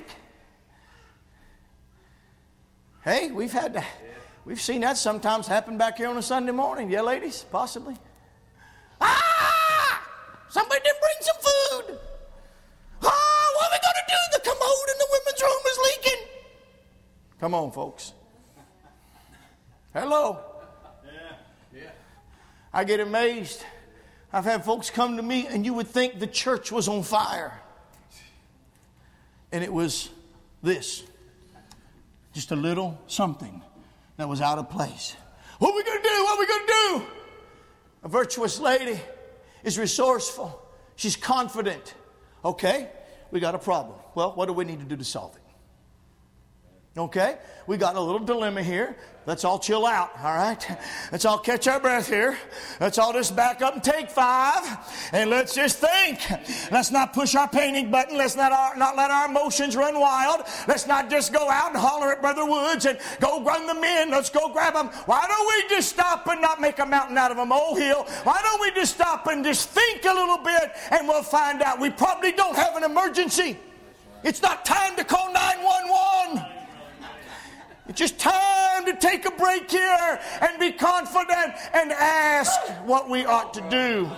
Hey, we've had that. We've seen that sometimes happen back here on a Sunday morning. Yeah, ladies? Possibly. Ah! Somebody didn't bring some food. Ah, what are we going to do? The commode in the women's room is leaking. Come on, folks. Hello. Yeah. Yeah. I get amazed. I've had folks come to me and you would think the church was on fire. And it was this. Just a little something that was out of place. What are we going to do? What are we going to do? A virtuous lady is resourceful. She's confident. Okay, we got a problem. Well, what do we need to do to solve it? Okay, we got a little dilemma here. Let's all chill out, all right? Let's all catch our breath here. Let's all just back up and take five. And let's just think. Let's not push our panic button. Let's not, our, not let our emotions run wild. Let's not just go out and holler at Brother Woods and go run them in. Let's go grab them. Why don't we just stop and not make a mountain out of a molehill? Why don't we just stop and just think a little bit and we'll find out we probably don't have an emergency. It's not time to call nine one one. It's just time to take a break here and be confident and ask what we ought to do.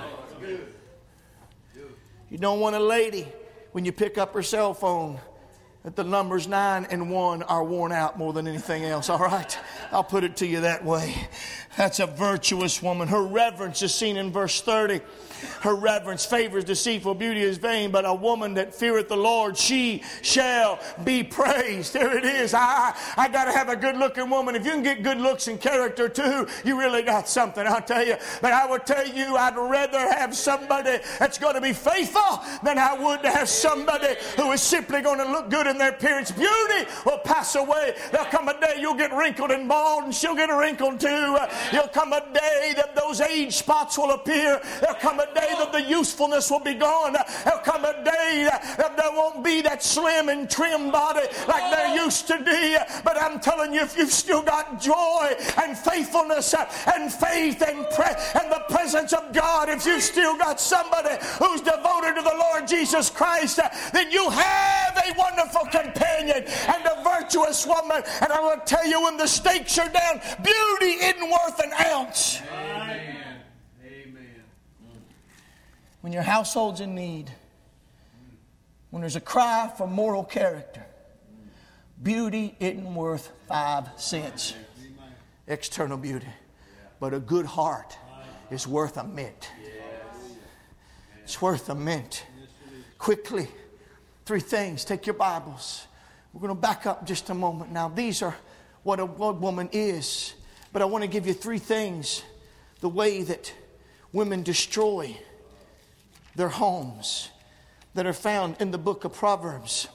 You don't want a lady, when you pick up her cell phone, that the numbers nine and one are worn out more than anything else, all right? I'll put it to you that way. That's a virtuous woman. Her reverence is seen in verse thirty. Her reverence favors deceitful, beauty is vain, but a woman that feareth the Lord, she shall be praised. There it is. I, I got to have a good-looking woman. If you can get good looks and character too, you really got something, I'll tell you. But I will tell you, I'd rather have somebody that's going to be faithful than I would to have somebody who is simply going to look good in their appearance. Beauty will pass away. There'll come a day you'll get wrinkled and bald, and she'll get wrinkled too. There'll come a day that those age spots will appear. There'll come a day that the usefulness will be gone. There'll come a day that there won't be that slim and trim body like there used to be. But I'm telling you, if you've still got joy and faithfulness and faith and pre- and the presence of God, if you've still got somebody who's devoted to the Lord Jesus Christ, then you have a wonderful companion and a virtuous woman. And I will tell you, when the stakes are down, beauty isn't worth an ounce. Amen. When your household's in need, when there's a cry for moral character, beauty isn't worth five cents. External beauty. But a good heart is worth a mint. It's worth a mint. Quickly, three things. Take your Bibles. We're going to back up just a moment now. These are what a woman is. But I want to give you three things. The way that women destroy their homes that are found in the book of Proverbs.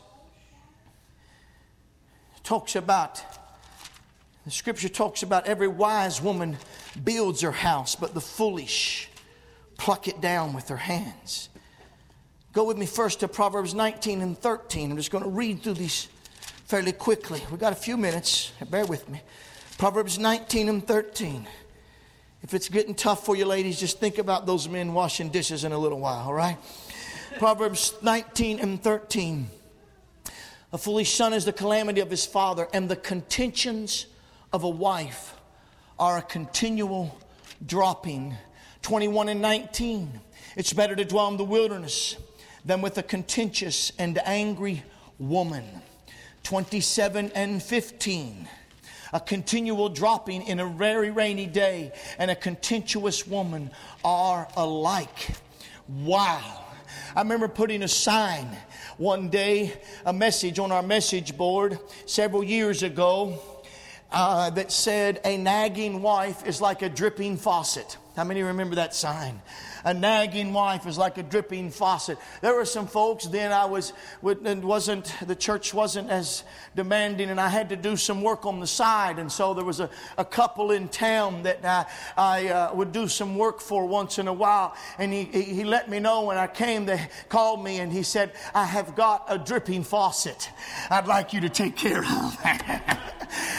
It talks about, the scripture talks about every wise woman builds her house, but the foolish pluck it down with their hands. Go with me first to Proverbs nineteen and thirteen. I'm just going to read through these fairly quickly. We've got a few minutes. Bear with me. Proverbs nineteen and thirteen. If it's getting tough for you ladies, just think about those men washing dishes in a little while, all right? Proverbs nineteen and thirteen. A foolish son is the calamity of his father, and the contentions of a wife are a continual dropping. twenty-one and nineteen. It's better to dwell in the wilderness than with a contentious and angry woman. twenty-seven and fifteen. A continual dropping in a very rainy day and a contentious woman are alike. Wow. I remember putting a sign one day, a message on our message board several years ago uh, that said, a nagging wife is like a dripping faucet. How many remember that sign? A nagging wife is like a dripping faucet. There were some folks then I was, wasn't, the church wasn't as demanding, and I had to do some work on the side. And so there was a, a couple in town that I, I uh, would do some work for once in a while. And he, he let me know when I came, they called me and he said, I have got a dripping faucet I'd like you to take care of.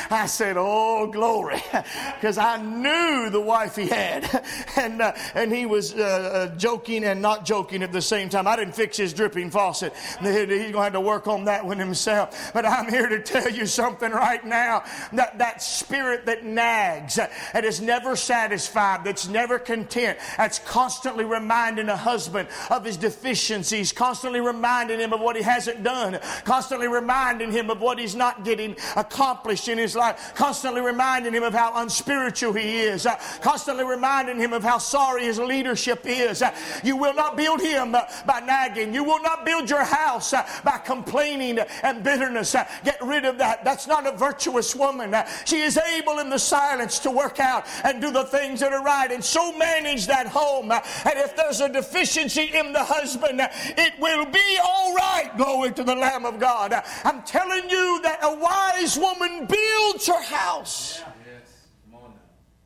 I said, oh, glory, because I knew the wife he had. And uh, and he was uh, uh, joking and not joking at the same time. I didn't fix his dripping faucet. He's going to have to work on that one himself. But I'm here to tell you something right now. That, that spirit that nags, that is never satisfied, that's never content, that's constantly reminding a husband of his deficiencies, constantly reminding him of what he hasn't done, constantly reminding him of what he's not getting accomplished in his life, constantly reminding him of how unspiritual he is, uh, constantly reminding him of how sorry his leadership is. Uh, you will not build him uh, by nagging. You will not build your house uh, by complaining and bitterness. Uh, get rid of that. That's not a virtuous woman. Uh, she is able in the silence to work out and do the things that are right and so manage that home. Uh, and if there's a deficiency in the husband, uh, it will be all right. Glory to the Lamb of God. Uh, I'm telling you that a wise woman builds her house. Yeah. Yes. Come on now.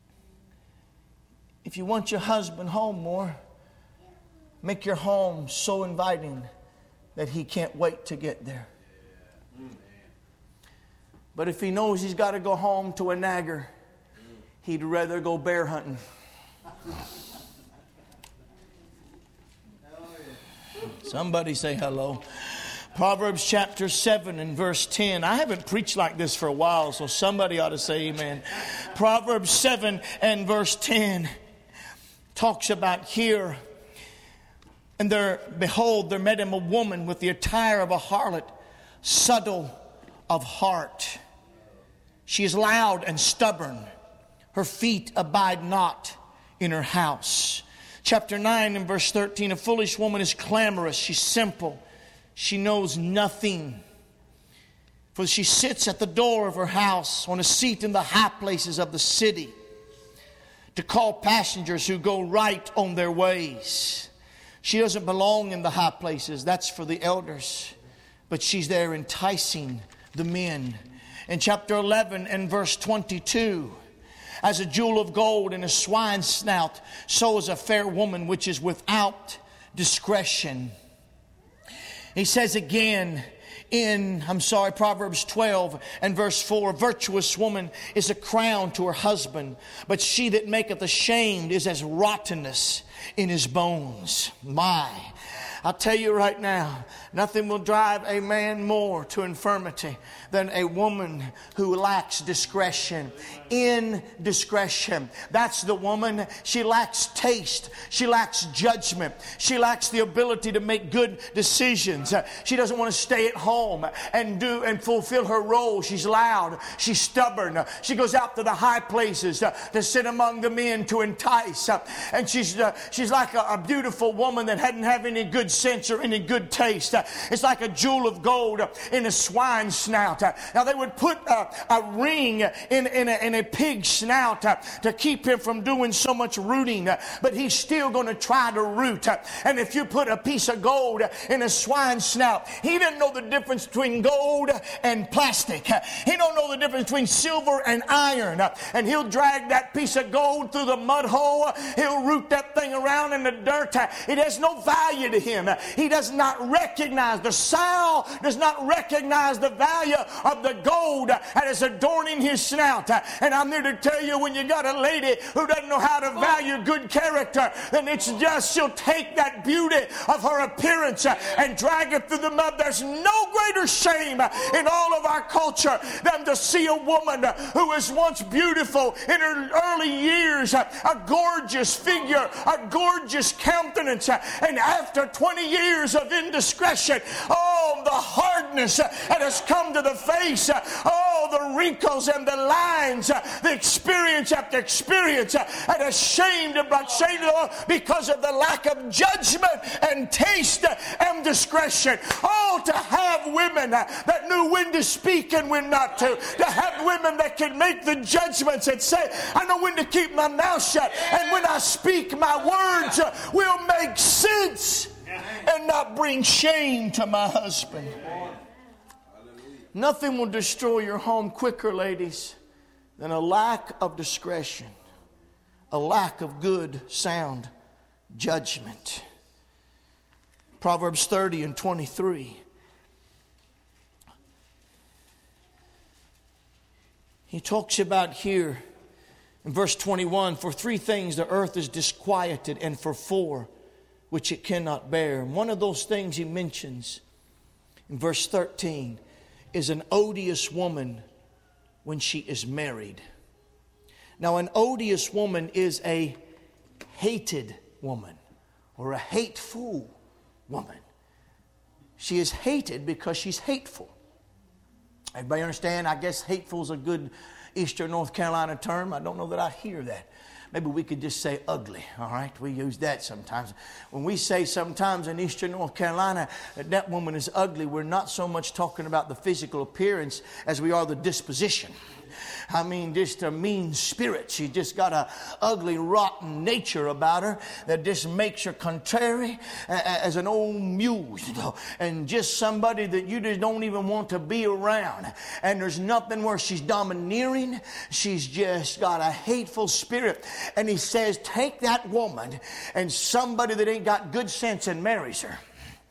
If you want your husband home more, make your home so inviting that he can't wait to get there. But if he knows he's got to go home to a nagger, he'd rather go bear hunting. Somebody say hello. Proverbs chapter seven and verse ten. I haven't preached like this for a while, so somebody ought to say amen. Proverbs seven and verse ten talks about here. And there, behold, there met him a woman with the attire of a harlot, subtle of heart. She is loud and stubborn. Her feet abide not in her house. Chapter nine and verse thirteen. A foolish woman is clamorous. She's simple. She knows nothing. For she sits at the door of her house on a seat in the high places of the city to call passengers who go right on their ways. She doesn't belong in the high places. That's for the elders. But she's there enticing the men. In chapter eleven and verse twenty-two. As a jewel of gold in a swine's snout, so is a fair woman which is without discretion. He says again in, I'm sorry, Proverbs twelve and verse four, a virtuous woman is a crown to her husband, but she that maketh ashamed is as rottenness in his bones. My, I'll tell you right now, nothing will drive a man more to infirmity than a woman who lacks discretion. Indiscretion. That's the woman. She lacks taste. She lacks judgment. She lacks the ability to make good decisions. Uh, she doesn't want to stay at home and do and fulfill her role. She's loud. She's stubborn. Uh, she goes out to the high places uh, to sit among the men to entice. Uh, and she's uh, she's like a, a beautiful woman that hadn't have any good sense or any good taste. Uh, it's like a jewel of gold uh, in a swine's snout. Uh, now they would put uh, a ring in, in, a, in a pig's snout uh, to keep him from doing so much rooting. Uh, but he's still going to try to root. Uh, and if you put a piece of gold uh, in a swine's snout, he didn't know the difference between gold and plastic. Uh, he don't know the difference between silver and iron. Uh, and he'll drag that piece of gold through the mud hole. Uh, he'll root that thing around in the dirt. Uh, it has no value to him. Uh, he does not recognize, the sow does not recognize the value of the gold that is adorning his snout. And I'm there to tell you, when you got a lady who doesn't know how to value good character, then it's just she'll take that beauty of her appearance and drag it through the mud. There's no greater shame in all of our culture than to see a woman who was once beautiful in her early years, a gorgeous figure, a gorgeous countenance, and after twenty years of indiscretion, oh, the hardness that has come to the face, oh, the wrinkles and the lines, the experience after experience, and a shame to brought shame to because of the lack of judgment and taste and discretion. Oh, to have women that knew when to speak and when not to. To have women that can make the judgments and say, I know when to keep my mouth shut, and when I speak, my words will make sense and not bring shame to my husband. Nothing will destroy your home quicker, ladies, than a lack of discretion, a lack of good, sound judgment. Proverbs thirty and twenty-three. He talks about here in verse twenty-one, for three things the earth is disquieted, and for four which it cannot bear. And one of those things he mentions in verse thirteen is an odious woman when she is married. Now, an odious woman is a hated woman or a hateful woman. She is hated because she's hateful. Everybody understand? I guess hateful is a good Eastern North Carolina term. I don't know that I hear that. Maybe we could just say ugly, all right? We use that sometimes. When we say sometimes in Eastern North Carolina that that woman is ugly, we're not so much talking about the physical appearance as we are the disposition. I mean, just a mean spirit. She's just got a ugly, rotten nature about her that just makes her contrary as an old mule, you know, and just somebody that you just don't even want to be around. And there's nothing where she's domineering. She's just got a hateful spirit. And he says, take that woman and somebody that ain't got good sense and marries her.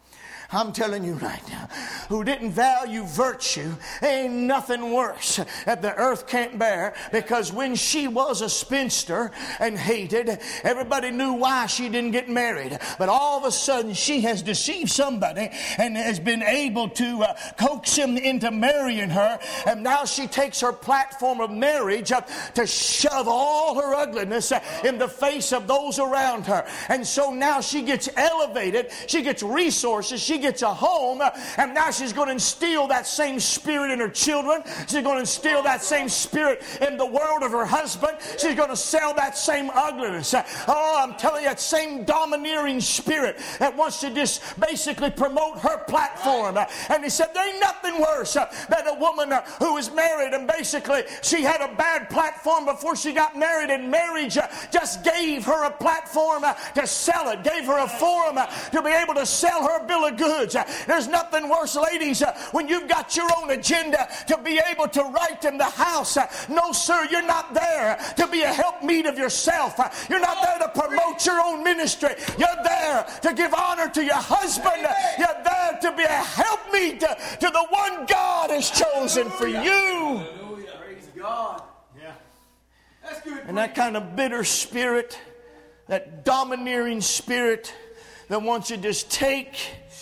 I'm telling you right now, who didn't value virtue, ain't nothing worse that the earth can't bear, because when she was a spinster and hated, everybody knew why she didn't get married. But all of a sudden, she has deceived somebody and has been able to uh, coax him into marrying her. And now she takes her platform of marriage uh, to shove all her ugliness uh, in the face of those around her. And so now she gets elevated, she gets resources, she gets a home, and now she's going to instill that same spirit in her children. She's going to instill that same spirit in the world of her husband. She's going to sell that same ugliness. Oh, I'm telling you, that same domineering spirit that wants to just basically promote her platform. And he said, there ain't nothing worse than a woman who is married and basically she had a bad platform before she got married, and marriage just gave her a platform to sell it, gave her a forum to be able to sell her bill of goods. There's nothing worse, ladies, when you've got your own agenda to be able to write in the house. No, sir, you're not there to be a helpmeet of yourself. You're not there to promote your own ministry. You're there to give honor to your husband. You're there to be a helpmeet to, to the one God has chosen for you. Praise God. Yeah. That's good. And that kind of bitter spirit, that domineering spirit that wants to just take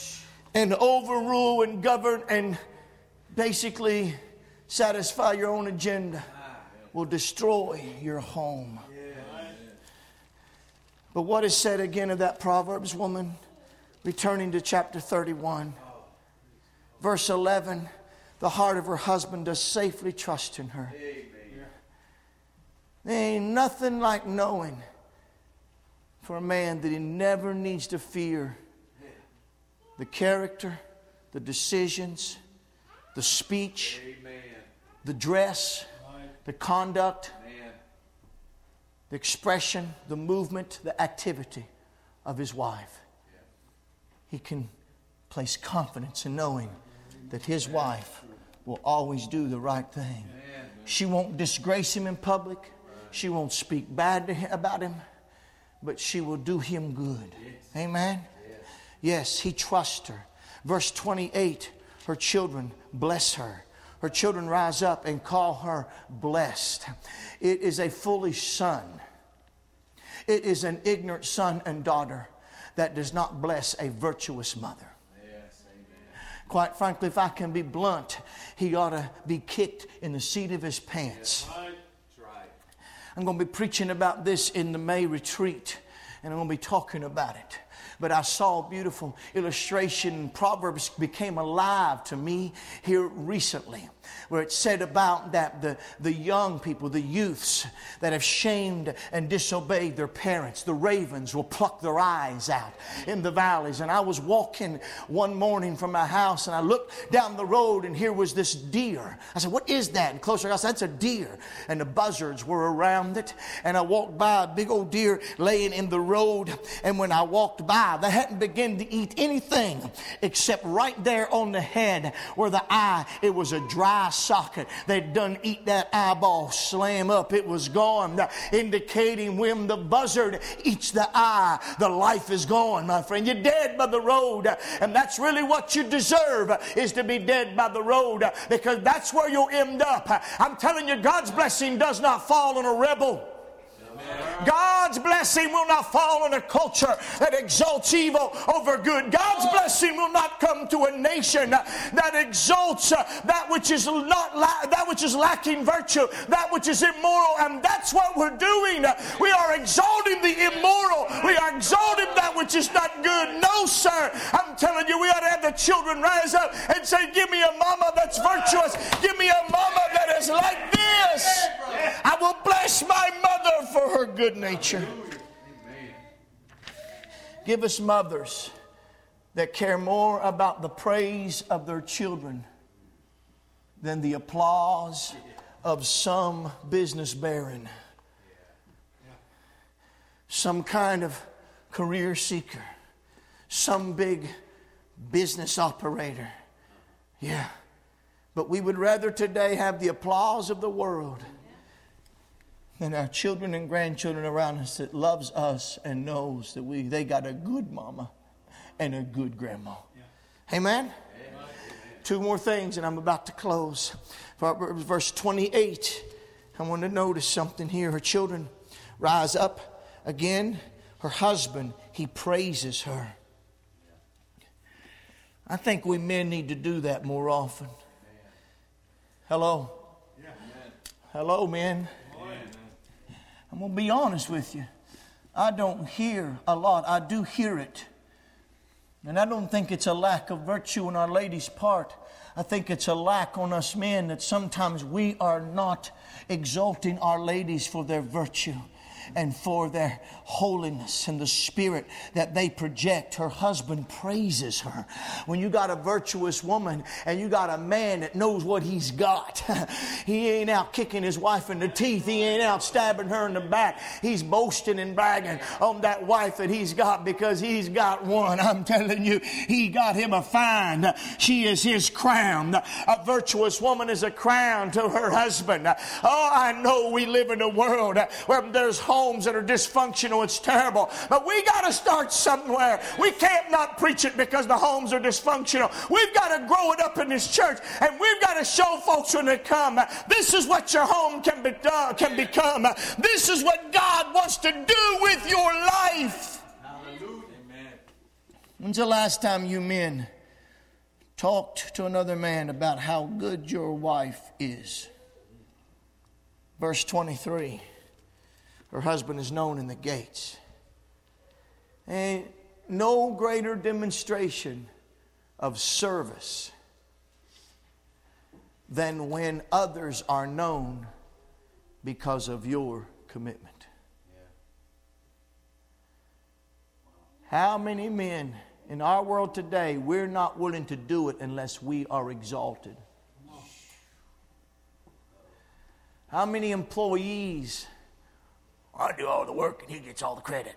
and overrule and govern and basically satisfy your own agenda, will destroy your home. But what is said again of that Proverbs woman? Returning to chapter thirty-one, verse eleven, the heart of her husband does safely trust in her. There ain't nothing like knowing for a man that he never needs to fear the character, the decisions, the speech, Amen. The dress, right. The conduct, Amen. The expression, the movement, the activity of his wife. Yeah. He can place confidence in knowing that his wife will always do the right thing. Amen. She won't disgrace him in public. Right. She won't speak bad to him, about him, but she will do him good. Yes. Amen. Yes, he trusts her. Verse twenty-eight, her children bless her. Her children rise up and call her blessed. It is a foolish son. It is an ignorant son and daughter that does not bless a virtuous mother. Yes, amen. Quite frankly, if I can be blunt, he ought to be kicked in the seat of his pants. That's right. That's right. I'm going to be preaching about this in the May retreat, and I'm going to be talking about it. But I saw a beautiful illustration. Proverbs became alive to me here recently, where it said about that the, the young people, the youths that have shamed and disobeyed their parents, the ravens will pluck their eyes out in the valleys. And I was walking one morning from my house, and I looked down the road, and here was this deer. I said, what is that? And closer I said, that's a deer. And the buzzards were around it. And I walked by a big old deer laying in the road. And when I walked by, eye. They hadn't begun to eat anything except right there on the head where the eye, it was a dry socket. They'd done eat that eyeball, slam up. It was gone, indicating when the buzzard eats the eye, the life is gone, my friend. You're dead by the road, and that's really what you deserve, is to be dead by the road, because that's where you'll end up. I'm telling you, God's blessing does not fall on a rebel. God's blessing will not fall on a culture that exalts evil over good. God's blessing will not come to a nation that exalts uh, that which is not la- that which is lacking virtue, that which is immoral, and that's what we're doing. We are exalting the immoral. We are exalting that which is not good. No, sir. I'm telling you, we ought to have the children rise up and say, "Give me a mama that's virtuous. Give me a mama that is like this. I will bless my mother for her good nature." Give us mothers that care more about the praise of their children than the applause of some business baron, some kind of career seeker, some big business operator. Yeah. But we would rather today have the applause of the world and our children and grandchildren around us that loves us and knows that we they got a good mama and a good grandma. Yeah. Amen? Amen? Two more things and I'm about to close. Verse twenty-eight. I want to notice something here. Her children rise up again. Her husband, he praises her. I think we men need to do that more often. Hello? Yeah. Hello, men. I'm going to be honest with you. I don't hear a lot. I do hear it. And I don't think it's a lack of virtue on our ladies' part. I think it's a lack on us men that sometimes we are not exalting our ladies for their virtue and for their holiness and the spirit that they project. Her husband praises her. When you got a virtuous woman and you got a man that knows what he's got, he ain't out kicking his wife in the teeth. He ain't out stabbing her in the back. He's boasting and bragging on that wife that he's got because he's got one. I'm telling you, he got him a find. She is his crown. A virtuous woman is a crown to her husband. Oh, I know we live in a world where there's homes that are dysfunctional. It's terrible. But we got to start somewhere. We can't not preach it because the homes are dysfunctional. We've got to grow it up in this church, and we've got to show folks when they come, this is what your home can, be done, can become. This is what God wants to do with your life. Hallelujah. Amen. When's the last time you men talked to another man about how good your wife is? Verse twenty-three. Her husband is known in the gates. And no greater demonstration of service than when others are known because of your commitment. How many men in our world today, we're not willing to do it unless we are exalted? How many employees, I do all the work and he gets all the credit?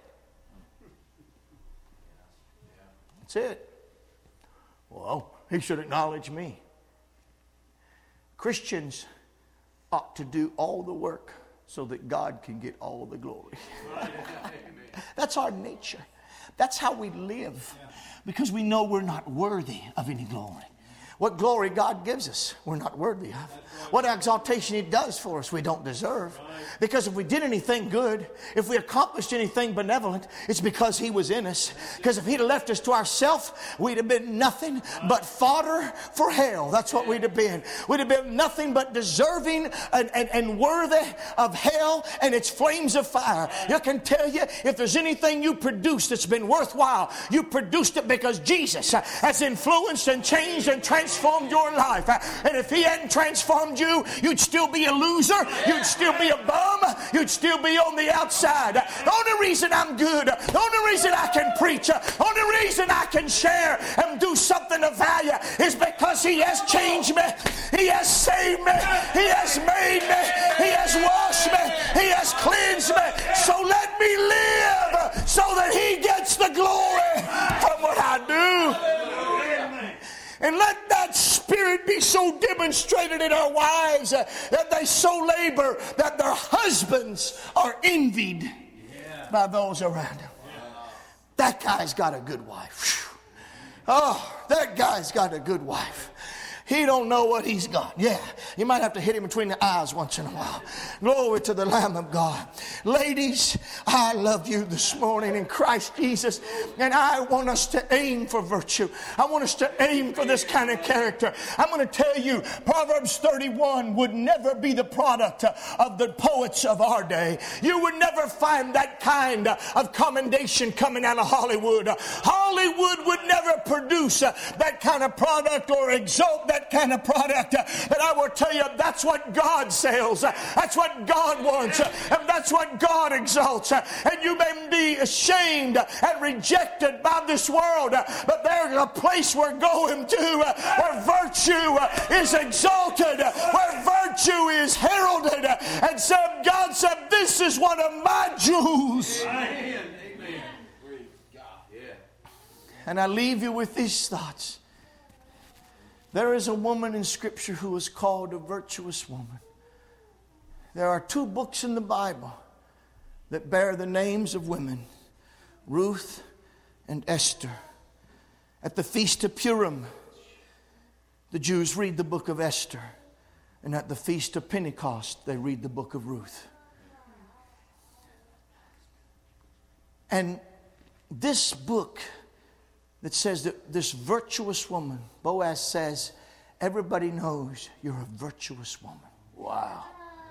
That's it. Well, he should acknowledge me. Christians ought to do all the work so that God can get all the glory. That's our nature. That's how we live, because we know we're not worthy of any glory. What glory God gives us, we're not worthy of. What exaltation He does for us, we don't deserve. Because if we did anything good, if we accomplished anything benevolent, it's because He was in us. Because if He'd have left us to ourselves, we'd have been nothing but fodder for hell. That's what we'd have been. We'd have been nothing but deserving and, and, and worthy of hell and its flames of fire. I can tell you, if there's anything you produced that's been worthwhile, you produced it because Jesus has influenced and changed and transformed transformed your life. And if He hadn't transformed you, you'd still be a loser. You'd still be a bum. You'd still be on the outside. The only reason I'm good, the only reason I can preach, the only reason I can share and do something of value is because He has changed me. He has saved me. He has made me. He has washed me. He has cleansed me. So let me live so that He gets the glory. And let that spirit be so demonstrated in our wives uh, that they so labor that their husbands are envied yeah. by those around them. Yeah. That guy's got a good wife. Whew. Oh, that guy's got a good wife. He don't know what he's got. Yeah, you might have to hit him between the eyes once in a while. Glory to the Lamb of God. Ladies, I love you this morning in Christ Jesus. And I want us to aim for virtue. I want us to aim for this kind of character. I'm going to tell you, Proverbs thirty-one would never be the product of the poets of our day. You would never find that kind of commendation coming out of Hollywood. Hollywood would never produce that kind of product or exalt that kind of product. And I will tell you, that's what God sells. That's what God wants. And that's what God exalts. And you may be ashamed and rejected by this world, but there's a place we're going to where virtue is exalted, where virtue is heralded. And so God said, this is one of my jewels. Amen. And I leave you with these thoughts. There is a woman in Scripture who is called a virtuous woman. There are two books in the Bible that bear the names of women, Ruth and Esther. At the Feast of Purim, the Jews read the book of Esther. And at the Feast of Pentecost, they read the book of Ruth. And this book that says that this virtuous woman, Boaz says, everybody knows you're a virtuous woman. Wow.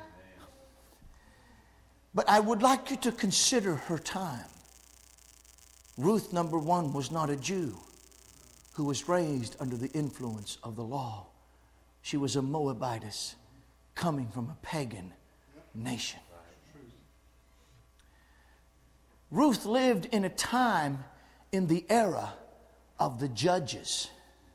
But I would like you to consider her time. Ruth, number one, was not a Jew who was raised under the influence of the law. She was a Moabitess coming from a pagan nation. Ruth lived in a time in the era of the judges,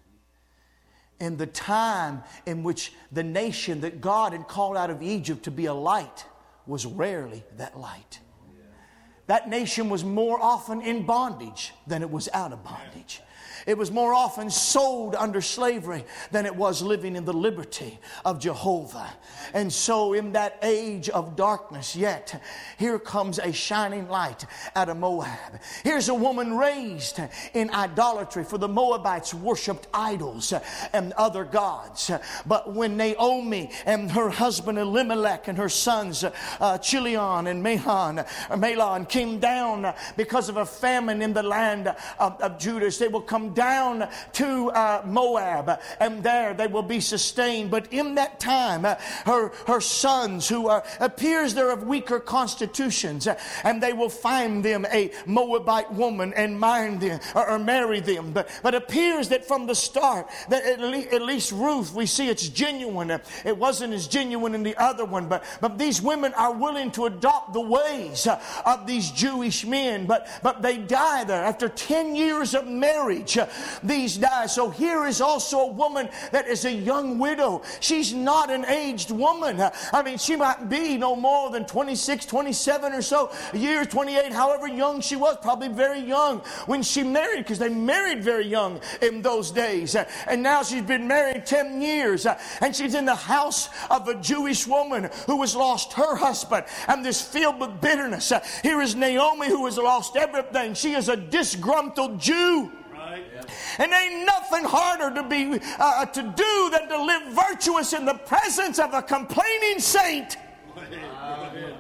in the time in which the nation that God had called out of Egypt to be a light was rarely that light. That nation was more often in bondage than it was out of bondage. It was more often sold under slavery than it was living in the liberty of Jehovah. And so in that age of darkness, yet here comes a shining light out of Moab. Here's a woman raised in idolatry, for the Moabites worshipped idols and other gods. But when Naomi and her husband Elimelech and her sons uh, Chilion and Mahlon, Mahlon came down because of a famine in the land of, of Judah, they will come down to uh, Moab, and there they will be sustained. But in that time, uh, her her sons, who are appears they're of weaker constitutions, uh, and they will find them a Moabite woman and marry them or, or marry them. But but appears that from the start, that at, le- at least Ruth, we see it's genuine. Uh, it wasn't as genuine in the other one, but but these women are willing to adopt the ways uh, of these Jewish men. But but they die there after ten years of marriage. Uh, these die. So here is also a woman that is a young widow. She's not an aged woman. I mean, she might be no more than twenty-six, twenty-seven or so years, twenty-eight, however young she was, probably very young when she married, because they married very young in those days. And now she's been married ten years, and she's in the house of a Jewish woman who has lost her husband and is filled with bitterness. Here is Naomi, who has lost everything. She is a disgruntled Jew. And ain't nothing harder to be uh, to do than to live virtuous in the presence of a complaining saint. Amen.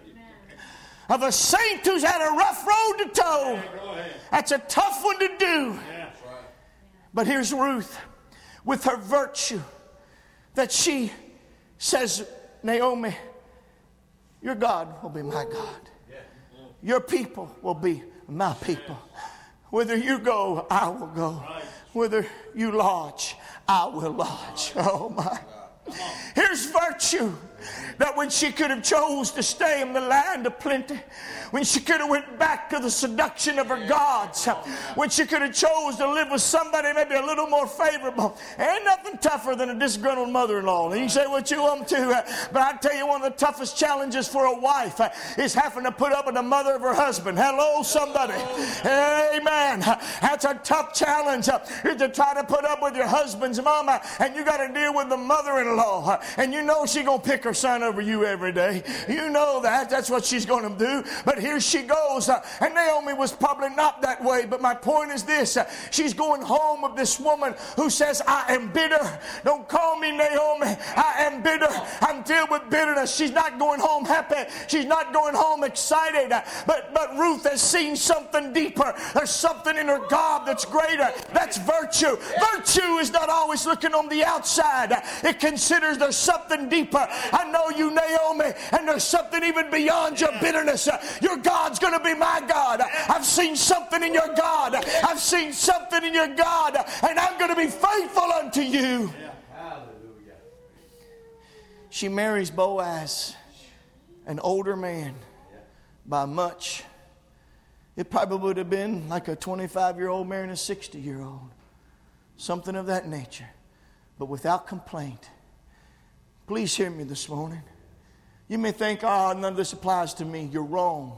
Of a saint who's had a rough road to toe. That's a tough one to do. But here's Ruth with her virtue, that she says, Naomi, your God will be my God. Your people will be my people. Whither you go, I will go. Whither you lodge, I will lodge. Oh my. Here's virtue That when she could have chose to stay in the land of plenty, when she could have went back to the seduction of her gods, when she could have chose to live with somebody maybe a little more favorable. Ain't nothing tougher than a disgruntled mother-in-law. You can say what you want to, but I tell you, one of the toughest challenges for a wife is having to put up with the mother of her husband. Hello, somebody. Amen. That's a tough challenge, is to try to put up with your husband's mama, and you got to deal with the mother-in-law, and you know she's going to pick her son over you every day. You know that. That's what she's going to do. But here she goes. Uh, and Naomi was probably not that way. But my point is this. Uh, she's going home with this woman who says, I am bitter. Don't call me Naomi. I am bitter. I'm filled with bitterness. She's not going home happy. She's not going home excited. Uh, but, but Ruth has seen something deeper. There's something in her God that's greater. That's virtue. Virtue is not always looking on the outside. Uh, it considers there's something deeper. I know you, Naomi, and there's something even beyond your bitterness. Uh, your God's going to be my God. Uh, I've seen something in your God. Uh, I've seen something in your God, uh, and I'm going to be faithful unto you. Hallelujah. She marries Boaz, an older man by much. It probably would have been like a twenty-five-year-old marrying a sixty-year-old. Something of that nature. But without complaint. Please hear me this morning. You may think, oh, none of this applies to me. You're wrong.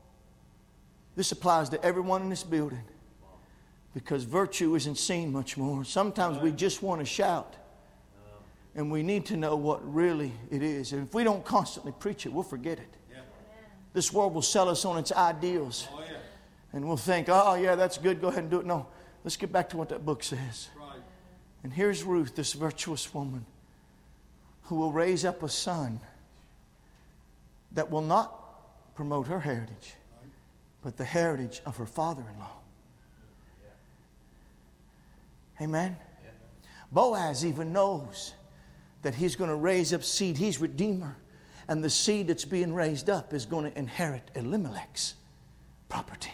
This applies to everyone in this building. Because virtue isn't seen much more. Sometimes we just want to shout. And we need to know what really it is. And if we don't constantly preach it, we'll forget it. This world will sell us on its ideals. And we'll think, oh, yeah, that's good. Go ahead and do it. No, let's get back to what that book says. And here's Ruth, this virtuous woman, who will raise up a son that will not promote her heritage, but the heritage of her father-in-law. Amen? Boaz even knows that he's going to raise up seed. He's Redeemer. And the seed that's being raised up is going to inherit Elimelech's property.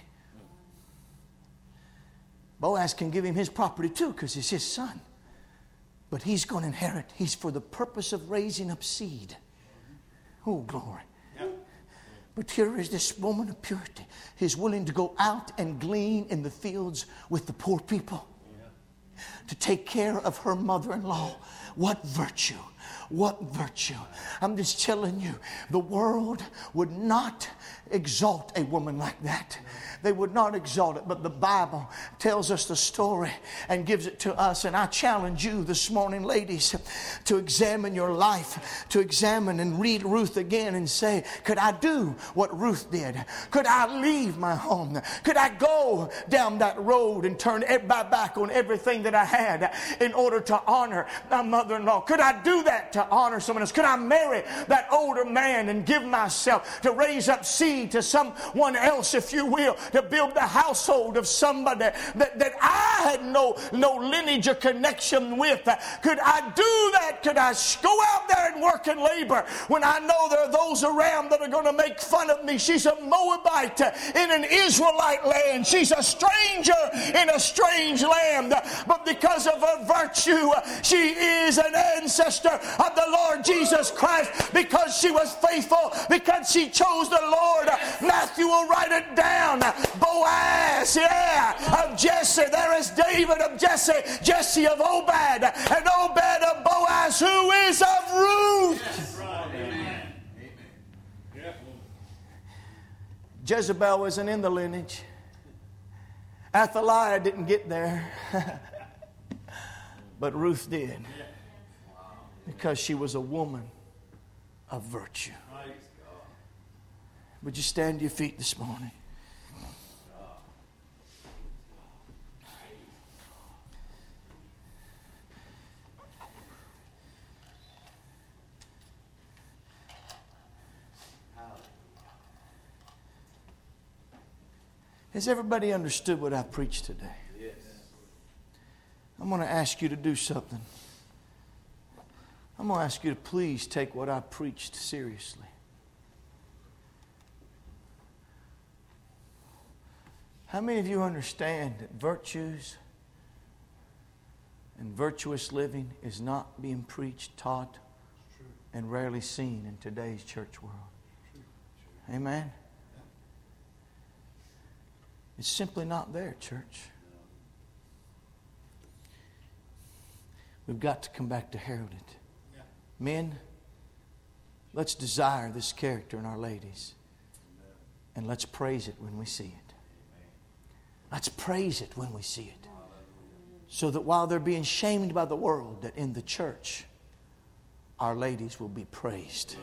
Boaz can give him his property too because it's his son. But he's going to inherit. He's for the purpose of raising up seed. Oh, glory. Yeah. But here is this woman of purity. He's willing to go out and glean in the fields with the poor people. Yeah. To take care of her mother-in-law. What virtue. What virtue. I'm just telling you, the world would not exalt a woman like that. They would not exalt it. But the Bible tells us the story and gives it to us. And I challenge you this morning, ladies, to examine your life, to examine and read Ruth again and say, could I do what Ruth did? Could I leave my home? Could I go down that road and turn my back on everything that I had in order to honor my mother-in-law? Could I do that to honor someone else? Could I marry that older man and give myself to raise up seed to someone else, if you will, to build the household of somebody that, that I had no, no lineage or connection with? Could I do that? Could I go out there and work in labor when I know there are those around that are going to make fun of me? She's a Moabite in an Israelite land. She's a stranger in a strange land. But because of her virtue, she is an ancestor of the Lord Jesus Christ, because she was faithful, because she chose the Lord. Matthew will write it down. Boaz, yeah, of Jesse. There is David of Jesse, Jesse of Obed, and Obed of Boaz, who is of Ruth. Yes, right. Amen. Amen. Jezebel wasn't in the lineage. Athaliah didn't get there. But Ruth did. Because she was a woman of virtue. Would you stand to your feet this morning? Has everybody understood what I preached today? Yes. I'm going to ask you to do something. I'm going to ask you to please take what I preached seriously. How many of you understand that virtues and virtuous living is not being preached, taught, and rarely seen in today's church world. Amen. It's simply not there, church. We've got to come back to herald it. Men, let's desire this character in our ladies. And let's praise it when we see it. Let's praise it when we see it. So that while they're being shamed by the world, that in the church, our ladies will be praised.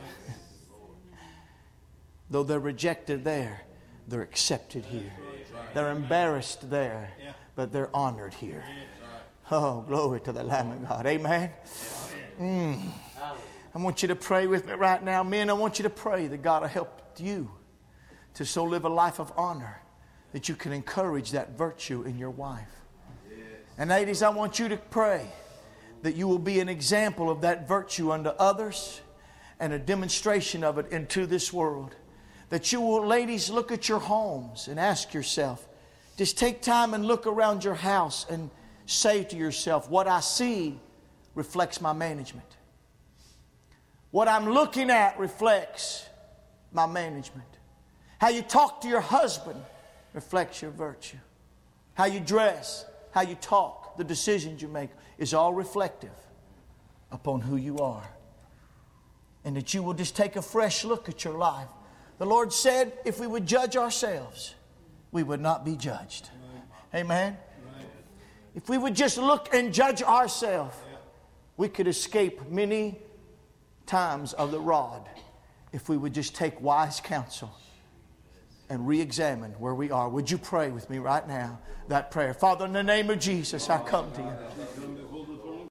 Though they're rejected there, they're accepted here. They're embarrassed there, but they're honored here. Oh, glory to the Lamb of God. Amen. Mm. I want you to pray with me right now. Men, I want you to pray that God will help you to so live a life of honor that you can encourage that virtue in your wife. And ladies, I want you to pray that you will be an example of that virtue unto others and a demonstration of it into this world. That you will, ladies, look at your homes and ask yourself, just take time and look around your house and say to yourself, what I see reflects my management. What I'm looking at reflects my management. How you talk to your husband reflects your virtue. How you dress, how you talk, the decisions you make is all reflective upon who you are. And that you will just take a fresh look at your life. The Lord said if we would judge ourselves, we would not be judged. Amen? If we would just look and judge ourselves, we could escape many times of the rod if we would just take wise counsel and re-examine where we are. Would you pray with me right now that prayer? Father, in the name of Jesus, I come to you.